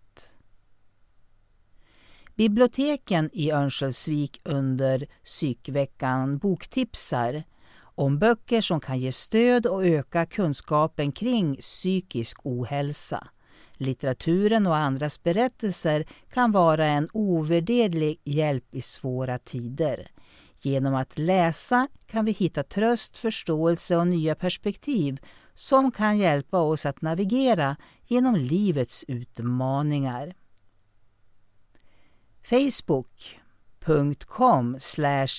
Biblioteken i Örnsköldsvik under psykveckan boktipsar om böcker som kan ge stöd och öka kunskapen kring psykisk ohälsa. Litteraturen och andras berättelser kan vara en ovärderlig hjälp i svåra tider. Genom att läsa kan vi hitta tröst, förståelse och nya perspektiv som kan hjälpa oss att navigera genom livets utmaningar. facebook punkt com slash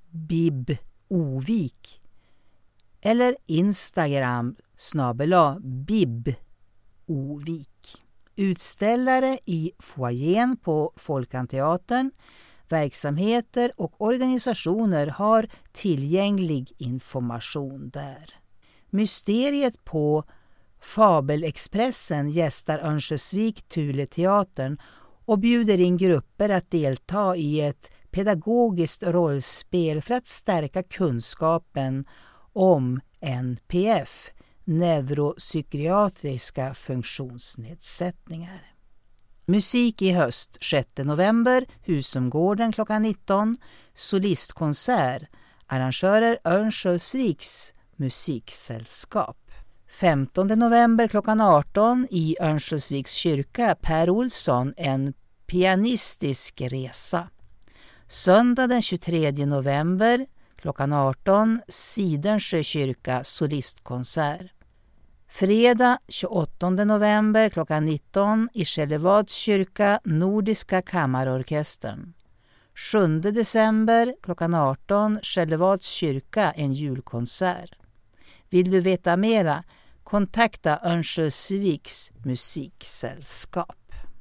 bibovik eller Instagram snabel-a bibovik. Utställare i foajén på Folkanteatern, verksamheter och organisationer har tillgänglig information där. Mysteriet på Fabelexpressen gästar Örnsköldsvik Tuleteatern och bjuder in grupper att delta i ett pedagogiskt rollspel för att stärka kunskapen om N P F, neuropsykiatriska funktionsnedsättningar. Musik i höst, sjätte november, Husumgården klockan nitton, solistkonsert, arrangörer Örnsköldsviks musiksällskap. femtonde november klockan arton i Örnsköldsviks kyrka, Per Olsson, en pianistisk resa. Söndag den tjugotredje november klockan arton, Sidensjö kyrka, solistkonsert. Fredag tjugoåttonde november klockan nitton i Skällevads kyrka, Nordiska kammarorkestern. sjunde december klockan arton, Skällevads kyrka, en julkonsert. Vill du veta mera? Kontakta Örnsköldsviks musiksällskap.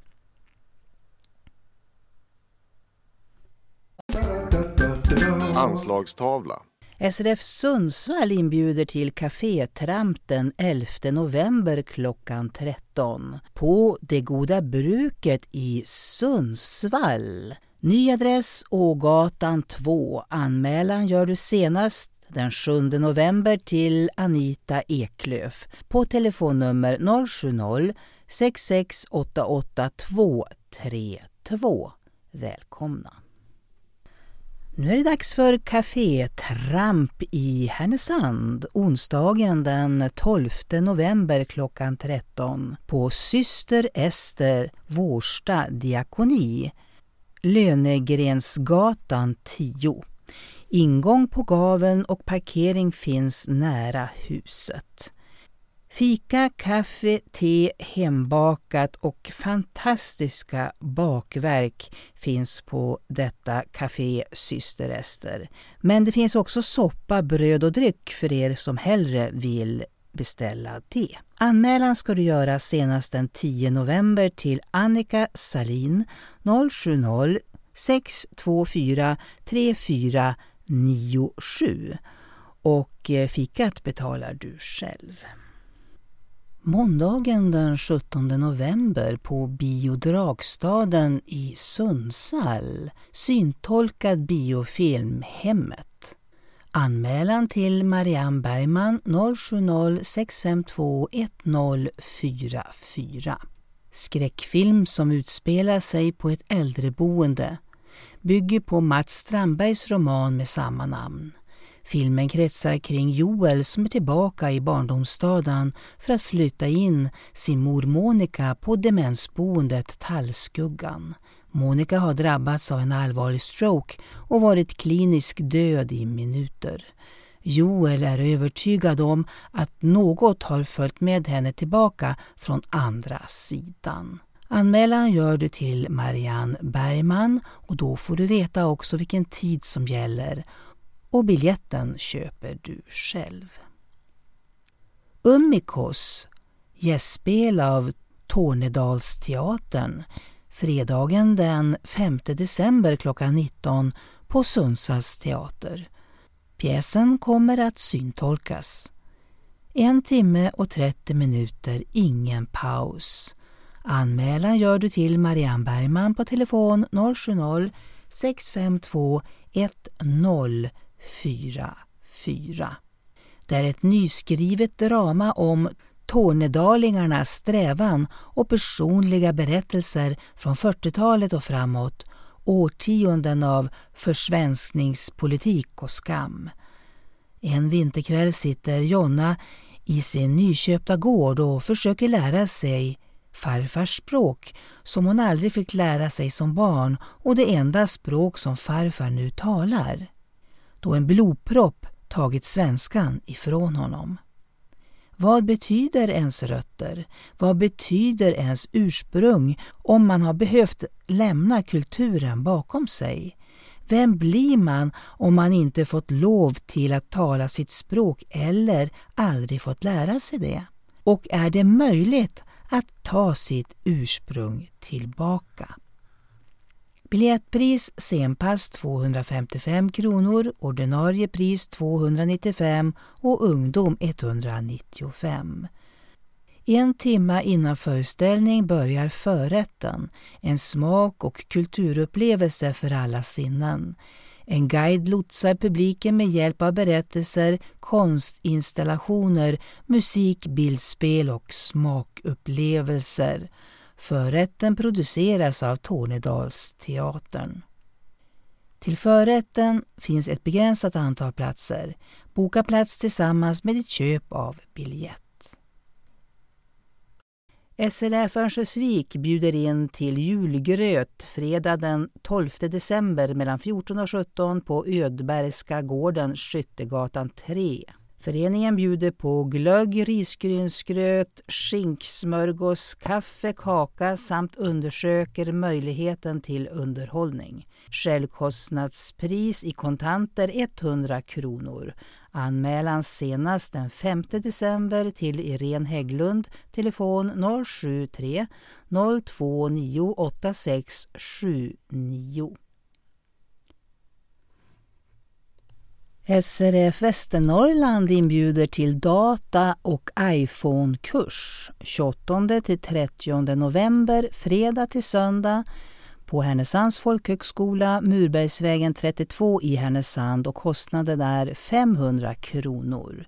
Anslagstavla. S R F Sundsvall inbjuder till kafétramp den elfte november klockan tretton på Det goda bruket i Sundsvall. Ny adress Ågatan två. Anmälan gör du senast den sjunde november till Anita Eklöf på telefonnummer noll sju noll sex sex åtta åtta två tre två. Välkomna! Nu är det dags för kafétramp i Härnösand onsdagen den tolfte november klockan tretton på Syster Ester Vårsta diakoni, Lönegrensgatan tio. Ingång på gaveln och parkering finns nära huset. Fika, kaffe, te, hembakat och fantastiska bakverk finns på detta café Syster Ester. Men det finns också soppa, bröd och dryck för er som hellre vill beställa det. Anmälan ska du göra senast den tionde november till Annika Salin noll sju noll sex två fyra tre fyra nio sju och fikat betalar du själv. Måndagen den sjuttonde november på Biodragstaden i Sundsvall, syntolkad biofilm Hemmet. Anmälan till Marianne Bergman noll sju noll sex fem två ett noll fyra fyra. Skräckfilm som utspelar sig på ett äldreboende bygger på Mats Strandbergs roman med samma namn. Filmen kretsar kring Joel som är tillbaka i barndomsstaden för att flytta in sin mor Monica på demensboendet Tallskuggan. Monica har drabbats av en allvarlig stroke och varit klinisk död i minuter. Joel är övertygad om att något har följt med henne tillbaka från andra sidan. Anmälan gör du till Marianne Bergman och då får du veta också vilken tid som gäller. Och biljetten köper du själv. Ummikos, gästspel av Tornedalsteatern, fredagen den femte december klockan nitton på Sundsvalls teater. Pjäsen kommer att syntolkas. En timme och trettio minuter, ingen paus. Anmälan gör du till Marianne Bergman på telefon noll sju noll sex fem två ett noll fyra fyra. Det är ett nyskrivet drama om tornedalingarnas strävan och personliga berättelser från fyrtiotalet och framåt, årtionden av försvenskningspolitik och skam. En vinterkväll sitter Jonna i sin nyköpta gård och försöker lära sig farfars språk som hon aldrig fick lära sig som barn och det enda språk som farfar nu talar. Då en blodpropp tagit svenskan ifrån honom. Vad betyder ens rötter? Vad betyder ens ursprung om man har behövt lämna kulturen bakom sig? Vem blir man om man inte fått lov till att tala sitt språk eller aldrig fått lära sig det? Och är det möjligt att ta sitt ursprung tillbaka? Biljettpris scenpass tvåhundrafemtiofem kronor, ordinarie pris tvåhundranittiofem och ungdom etthundranittiofem. En timme innan föreställning börjar förrätten, en smak- och kulturupplevelse för alla sinnen. En guide lotsar publiken med hjälp av berättelser, konstinstallationer, musik, bildspel och smakupplevelser. Förrätten produceras av Tornedalsteatern. Till förrätten finns ett begränsat antal platser. Boka plats tillsammans med ditt köp av biljett. S L F Örnsköldsvik bjuder in till julgröt fredag den tolfte december mellan fjorton och sjutton på Ödbergska gården, Skyttegatan tre. Föreningen bjuder på glögg, risgrynsgröt, skinksmörgås, kaffe, kaka samt undersöker möjligheten till underhållning. Självkostnadspris i kontanter hundra kronor. Anmälan senast den femte december till Irene Hägglund, telefon noll sju tre noll två nio åtta sex sju nio. S R F Västernorrland inbjuder till data- och iPhone-kurs tjugoåttonde till trettionde november, fredag till söndag på Härnösands folkhögskola, Murbergsvägen trettiotvå i Härnösand, och kostnaden är femhundra kronor.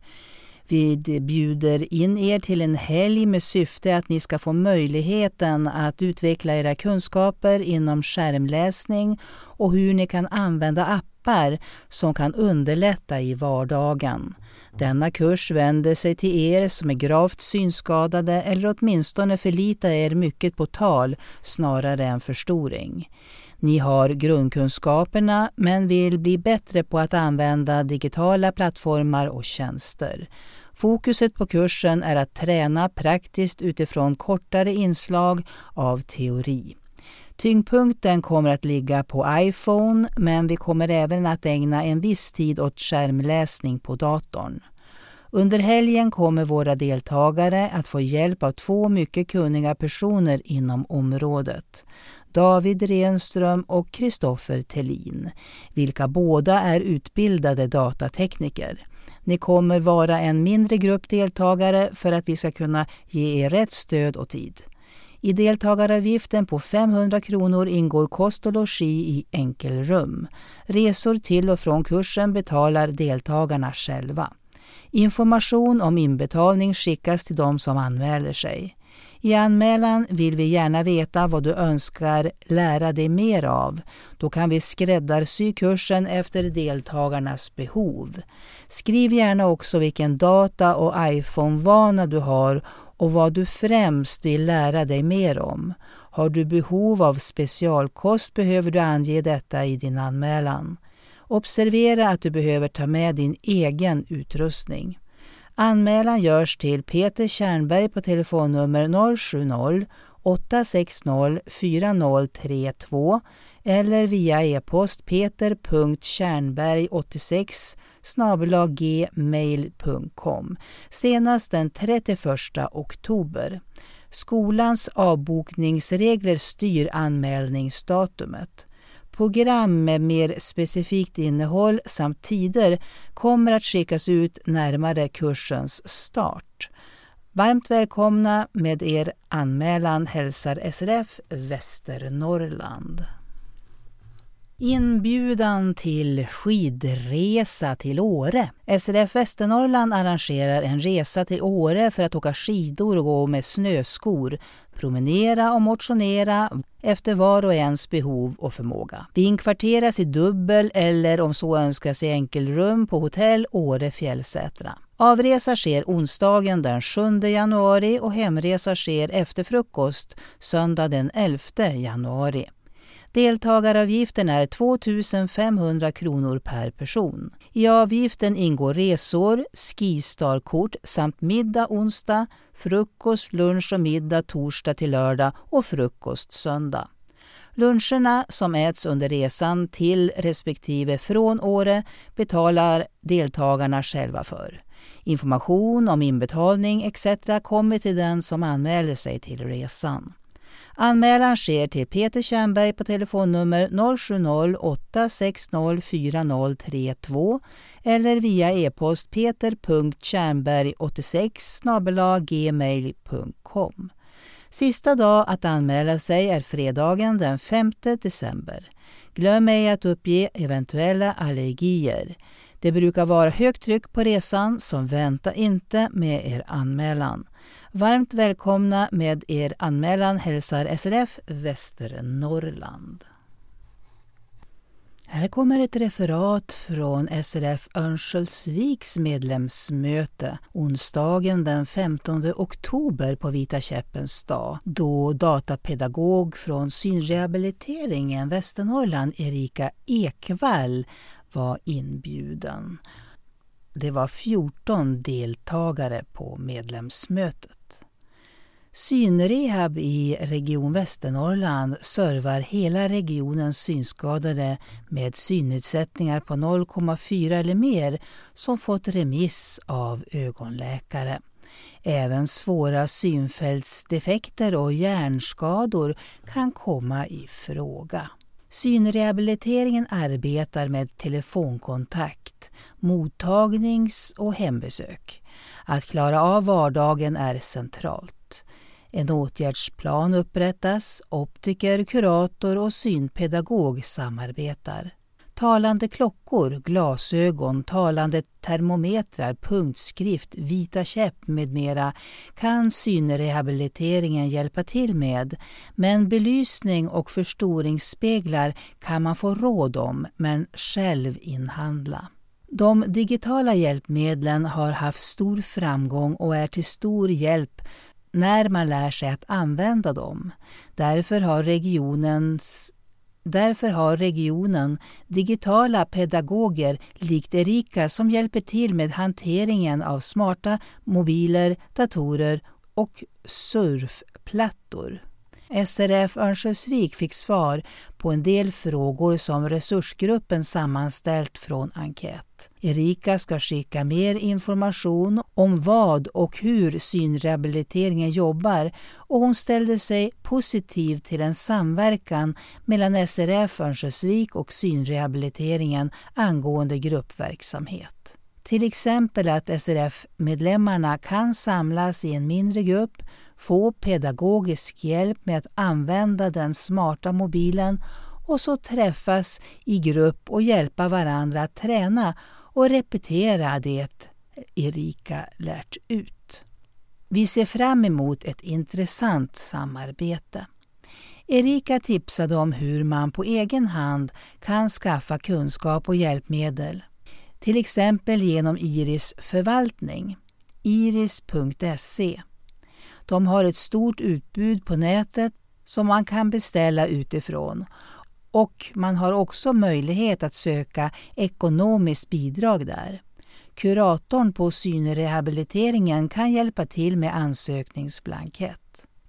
Vi bjuder in er till en helg med syfte att ni ska få möjligheten att utveckla era kunskaper inom skärmläsning och hur ni kan använda appar som kan underlätta i vardagen. Denna kurs vänder sig till er som är gravt synskadade eller åtminstone förlitar er mycket på tal snarare än förstoring. Ni har grundkunskaperna men vill bli bättre på att använda digitala plattformar och tjänster. Fokuset på kursen är att träna praktiskt utifrån kortare inslag av teori. Tyngdpunkten kommer att ligga på iPhone, men vi kommer även att ägna en viss tid åt skärmläsning på datorn. Under helgen kommer våra deltagare att få hjälp av två mycket kunniga personer inom området. David Renström och Kristoffer Tellin, vilka båda är utbildade datatekniker. Ni kommer vara en mindre grupp deltagare för att vi ska kunna ge er rätt stöd och tid. I deltagaravgiften på femhundra kronor ingår kost och logi i enkelrum. Resor till och från kursen betalar deltagarna själva. Information om inbetalning skickas till de som anmäler sig. I anmälan vill vi gärna veta vad du önskar lära dig mer av. Då kan vi skräddarsy kursen efter deltagarnas behov. Skriv gärna också vilken data- och iPhone-vana du har och vad du främst vill lära dig mer om. Har du behov av specialkost behöver du ange detta i din anmälan. Observera att du behöver ta med din egen utrustning. Anmälan görs till Peter Kärnberg på telefonnummer noll sju noll åtta sex noll fyra noll tre två eller via e-post peter punkt tjärnberg åttiosex snabel-a gmail punkt com senast den trettioförsta oktober. Skolans avbokningsregler styr anmälningsdatumet. Program med mer specifikt innehåll samt tider kommer att skickas ut närmare kursens start. Varmt välkomna med er anmälan hälsar S R F Västernorrland. Inbjudan till skidresa till Åre. S R F Västernorrland arrangerar en resa till Åre för att åka skidor och gå med snöskor, promenera och motionera efter var och ens behov och förmåga. Vi inkvarteras i dubbel eller om så önskas i enkelrum på hotell Åre Fjällsätra. Avresa sker onsdagen den sjunde januari och hemresa sker efter frukost söndag den elfte januari. Deltagaravgiften är två tusen femhundra kronor per person. I avgiften ingår resor, skistarkort samt middag onsdag, frukost, lunch och middag torsdag till lördag och frukost söndag. Luncherna som äts under resan till respektive från Åre betalar deltagarna själva för. Information om inbetalning et cetera kommer till den som anmäler sig till resan. Anmälan sker till Peter Tjärnberg på telefonnummer noll sju noll åtta sex noll fyra noll tre två eller via e-post peter punkt tjärnberg åttiosex snabel-a gmail punkt com. Sista dag att anmäla sig är fredagen den femte december. Glöm ej att uppge eventuella allergier. Det brukar vara högt tryck på resan, så vänta inte med er anmälan. Varmt välkomna med er anmälan hälsar S R F Västernorrland. Här kommer ett referat från S R F Örnsköldsviks medlemsmöte onsdagen den femtonde oktober på Vita käppens dag, då datapedagog från synrehabiliteringen Västernorrland Erika Ekvall var inbjuden. Det var fjorton deltagare på medlemsmötet. Synrehab i Region Västernorrland servar hela regionens synskadade med synnedsättningar på noll komma fyra eller mer som fått remiss av ögonläkare. Även svåra synfältsdefekter och hjärnskador kan komma i fråga. Synrehabiliteringen arbetar med telefonkontakt, mottagnings- och hembesök. Att klara av vardagen är centralt. En åtgärdsplan upprättas, optiker, kurator och synpedagog samarbetar. Talande klockor, glasögon, talande termometrar, punktskrift, vita käpp med mera kan synrehabiliteringen hjälpa till med, men belysning och förstoringsspeglar kan man få råd om, men själv inhandla. De digitala hjälpmedlen har haft stor framgång och är till stor hjälp när man lär sig att använda dem. Därför har regionens Därför har regionen digitala pedagoger likt Erika som hjälper till med hanteringen av smarta mobiler, datorer och surfplattor. S R F Örnsköldsvik fick svar på en del frågor som resursgruppen sammanställt från enkät. Erika ska skicka mer information om vad och hur synrehabiliteringen jobbar, och hon ställde sig positiv till en samverkan mellan S R F Örnsköldsvik och synrehabiliteringen angående gruppverksamhet. Till exempel att S R F-medlemmarna kan samlas i en mindre grupp, få pedagogisk hjälp med att använda den smarta mobilen och så träffas i grupp och hjälpa varandra att träna och repetera det Erika lärt ut. Vi ser fram emot ett intressant samarbete. Erika tipsade om hur man på egen hand kan skaffa kunskap och hjälpmedel. Till exempel genom Iris förvaltning, iris punkt se. De har ett stort utbud på nätet som man kan beställa utifrån, och man har också möjlighet att söka ekonomiskt bidrag där. Kuratorn på synrehabiliteringen kan hjälpa till med ansökningsblankett.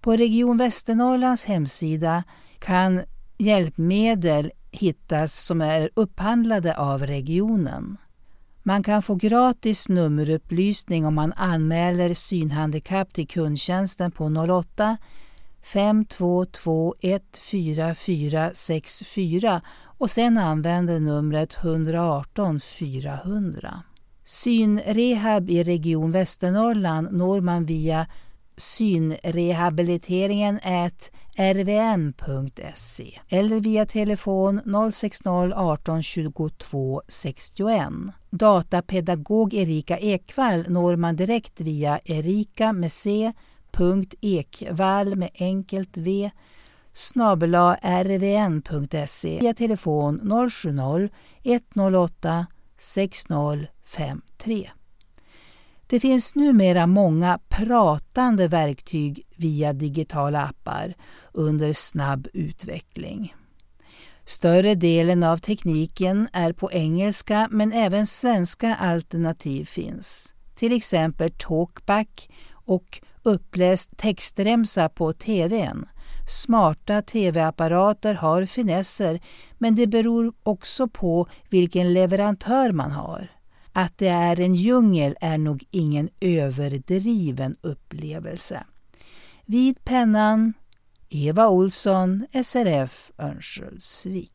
På Region Västernorrlands hemsida kan hjälpmedel hittas som är upphandlade av regionen. Man kan få gratis nummerupplysning om man anmäler synhandikapp till kundtjänsten på noll åtta fem två två ett fyra fyra sex fyra och sen använder numret ett ett åtta fyra noll noll. Synrehab i Region Västernorrland når man via synrehabiliteringen at r v n punkt se eller via telefon noll sex noll arton tjugotvå sextioett. Datapedagog Erika Ekvall når man direkt via erika med c punkt ekvall med enkelt v snabel-a r v n punkt se via telefon noll sju noll ett noll åtta sex noll fem tre. Det finns numera många pratande verktyg via digitala appar under snabb utveckling. Större delen av tekniken är på engelska men även svenska alternativ finns. Till exempel Talkback och uppläst textremsa på tvn. Smarta tv-apparater har finesser men det beror också på vilken leverantör man har. Att det är en djungel är nog ingen överdriven upplevelse. Vid pennan Eva Olsson, S R F Örnsköldsvik.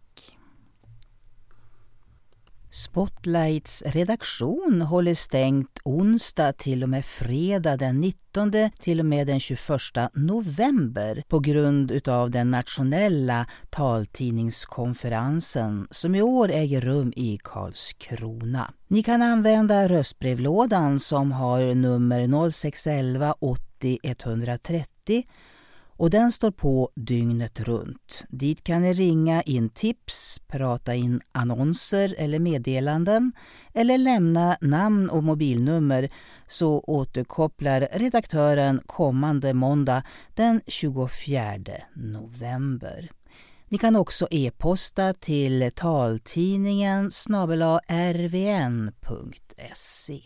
Spotlights redaktion håller stängt onsdag till och med fredag den nittonde till och med den tjugoförsta november på grund av den nationella taltidningskonferensen som i år äger rum i Karlskrona. Ni kan använda röstbrevlådan som har nummer noll sex elva åttio etthundratrettio och den står på dygnet runt. Dit kan ni ringa in tips, prata in annonser eller meddelanden eller lämna namn och mobilnummer så återkopplar redaktören kommande måndag den tjugofjärde november. Ni kan också e-posta till taltidningen snabel-a r v n punkt se.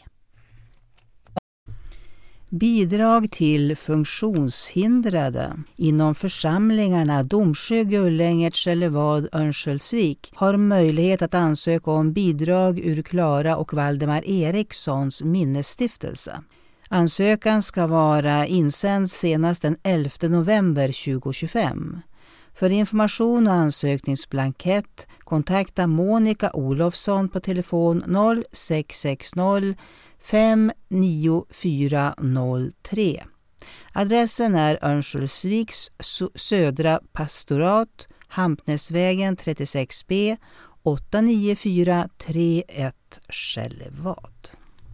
Bidrag till funktionshindrade inom församlingarna Domsjö, Gullänget, Trellevad, Örnsköldsvik har möjlighet att ansöka om bidrag ur Klara och Valdemar Erikssons minnesstiftelse. Ansökan ska vara insänd senast den elfte november tjugohundratjugofem. För information och ansökningsblankett kontakta Monica Olofsson på telefon noll sex sex noll fem nio fyra noll tre. Adressen är Örnsköldsviks södra pastorat, Hampnäsvägen trettiosex B, åtta nio fyra tre ett Trellevad.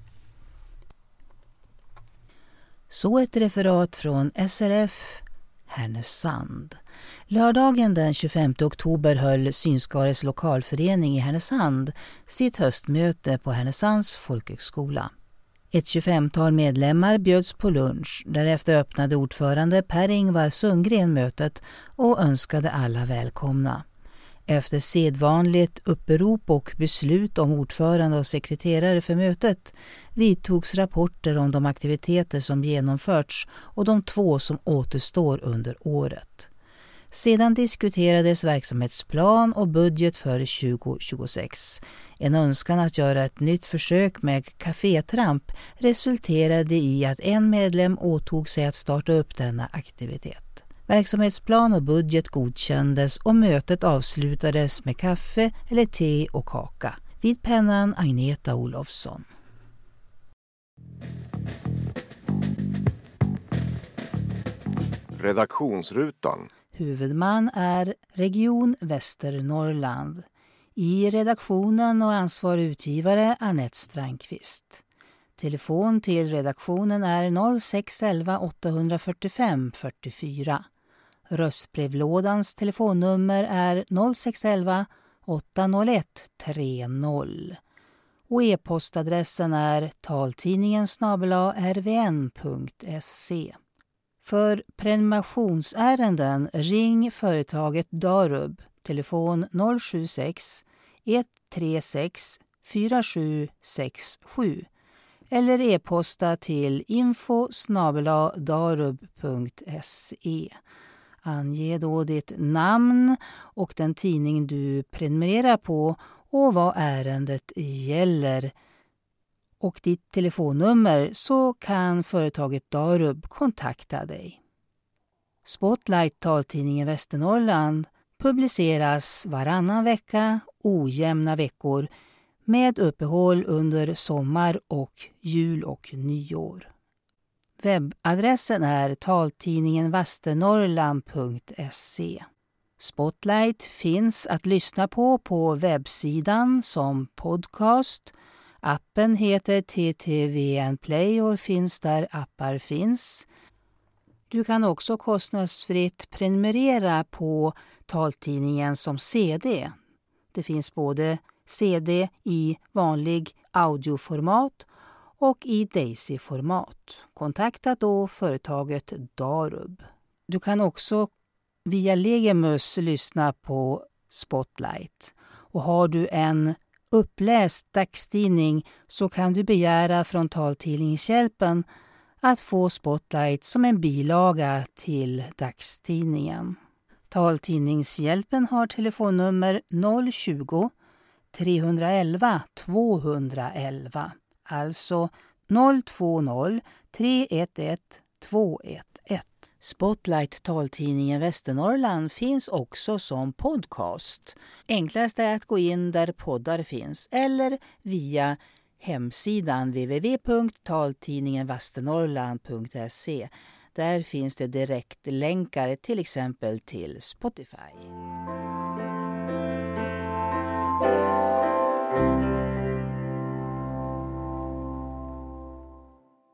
Så ett referat från S R F Härnösand. Lördagen den tjugofemte oktober höll Synskares lokalförening i Härnösand sitt höstmöte på Härnösands folkhögskola. Ett tjugofemtal medlemmar bjöds på lunch. Därefter öppnade ordförande Per-Ingvar Sundgren mötet och önskade alla välkomna. Efter sedvanligt upprop och beslut om ordförande och sekreterare för mötet vidtogs rapporter om de aktiviteter som genomförts och de två som återstår under året. Sedan diskuterades verksamhetsplan och budget för tjugohundratjugosex. En önskan att göra ett nytt försök med kafétramp resulterade i att en medlem åtog sig att starta upp denna aktivitet. Verksamhetsplan och budget godkändes och mötet avslutades med kaffe eller te och kaka. Vid pennan Agneta Olofsson. Redaktionsrutan. Huvudman är Region Västernorrland. I redaktionen och ansvarig utgivare Anette Strandqvist. Telefon till redaktionen är noll sex elva åttahundrafyrtiofem fyrtiofyra. Röstbrevlådans telefonnummer är noll sex elva åttahundraett trettio. Och e-postadressen är taltidningen snabel-a r v n punkt se. För prenumerationsärenden ring företaget Darub, telefon noll sju sex ett tre sex fyra sju sex sju eller e-posta till info snabel-a darub punkt se. Ange då ditt namn och den tidning du prenumererar på och vad ärendet gäller och ditt telefonnummer, så kan företaget Darub kontakta dig. Spotlight, taltidningen Västernorrland, publiceras varannan vecka, ojämna veckor, med uppehåll under sommar och jul och nyår. Webbadressen är taltidningen västernorrland punkt se. Spotlight finns att lyssna på på webbsidan som podcast. Appen heter T T V N Play och finns där appar finns. Du kan också kostnadsfritt prenumerera på taltidningen som C D. Det finns både C D i vanlig audioformat och i Daisy-format. Kontakta då företaget Darub. Du kan också via Legemus lyssna på Spotlight. Och har du en uppläst dagstidning så kan du begära från Taltidningshjälpen att få Spotlight som en bilaga till dagstidningen. Taltidningshjälpen har telefonnummer noll tjugo, tre elva, två elva. Alltså noll två noll, tre ett ett, två ett ett. Spotlight, taltidningen Västernorrland, finns också som podcast. Enklast är att gå in där poddar finns eller via hemsidan w w w punkt taltidningen västernorrland punkt se. Där finns det direktlänkar till exempel till Spotify.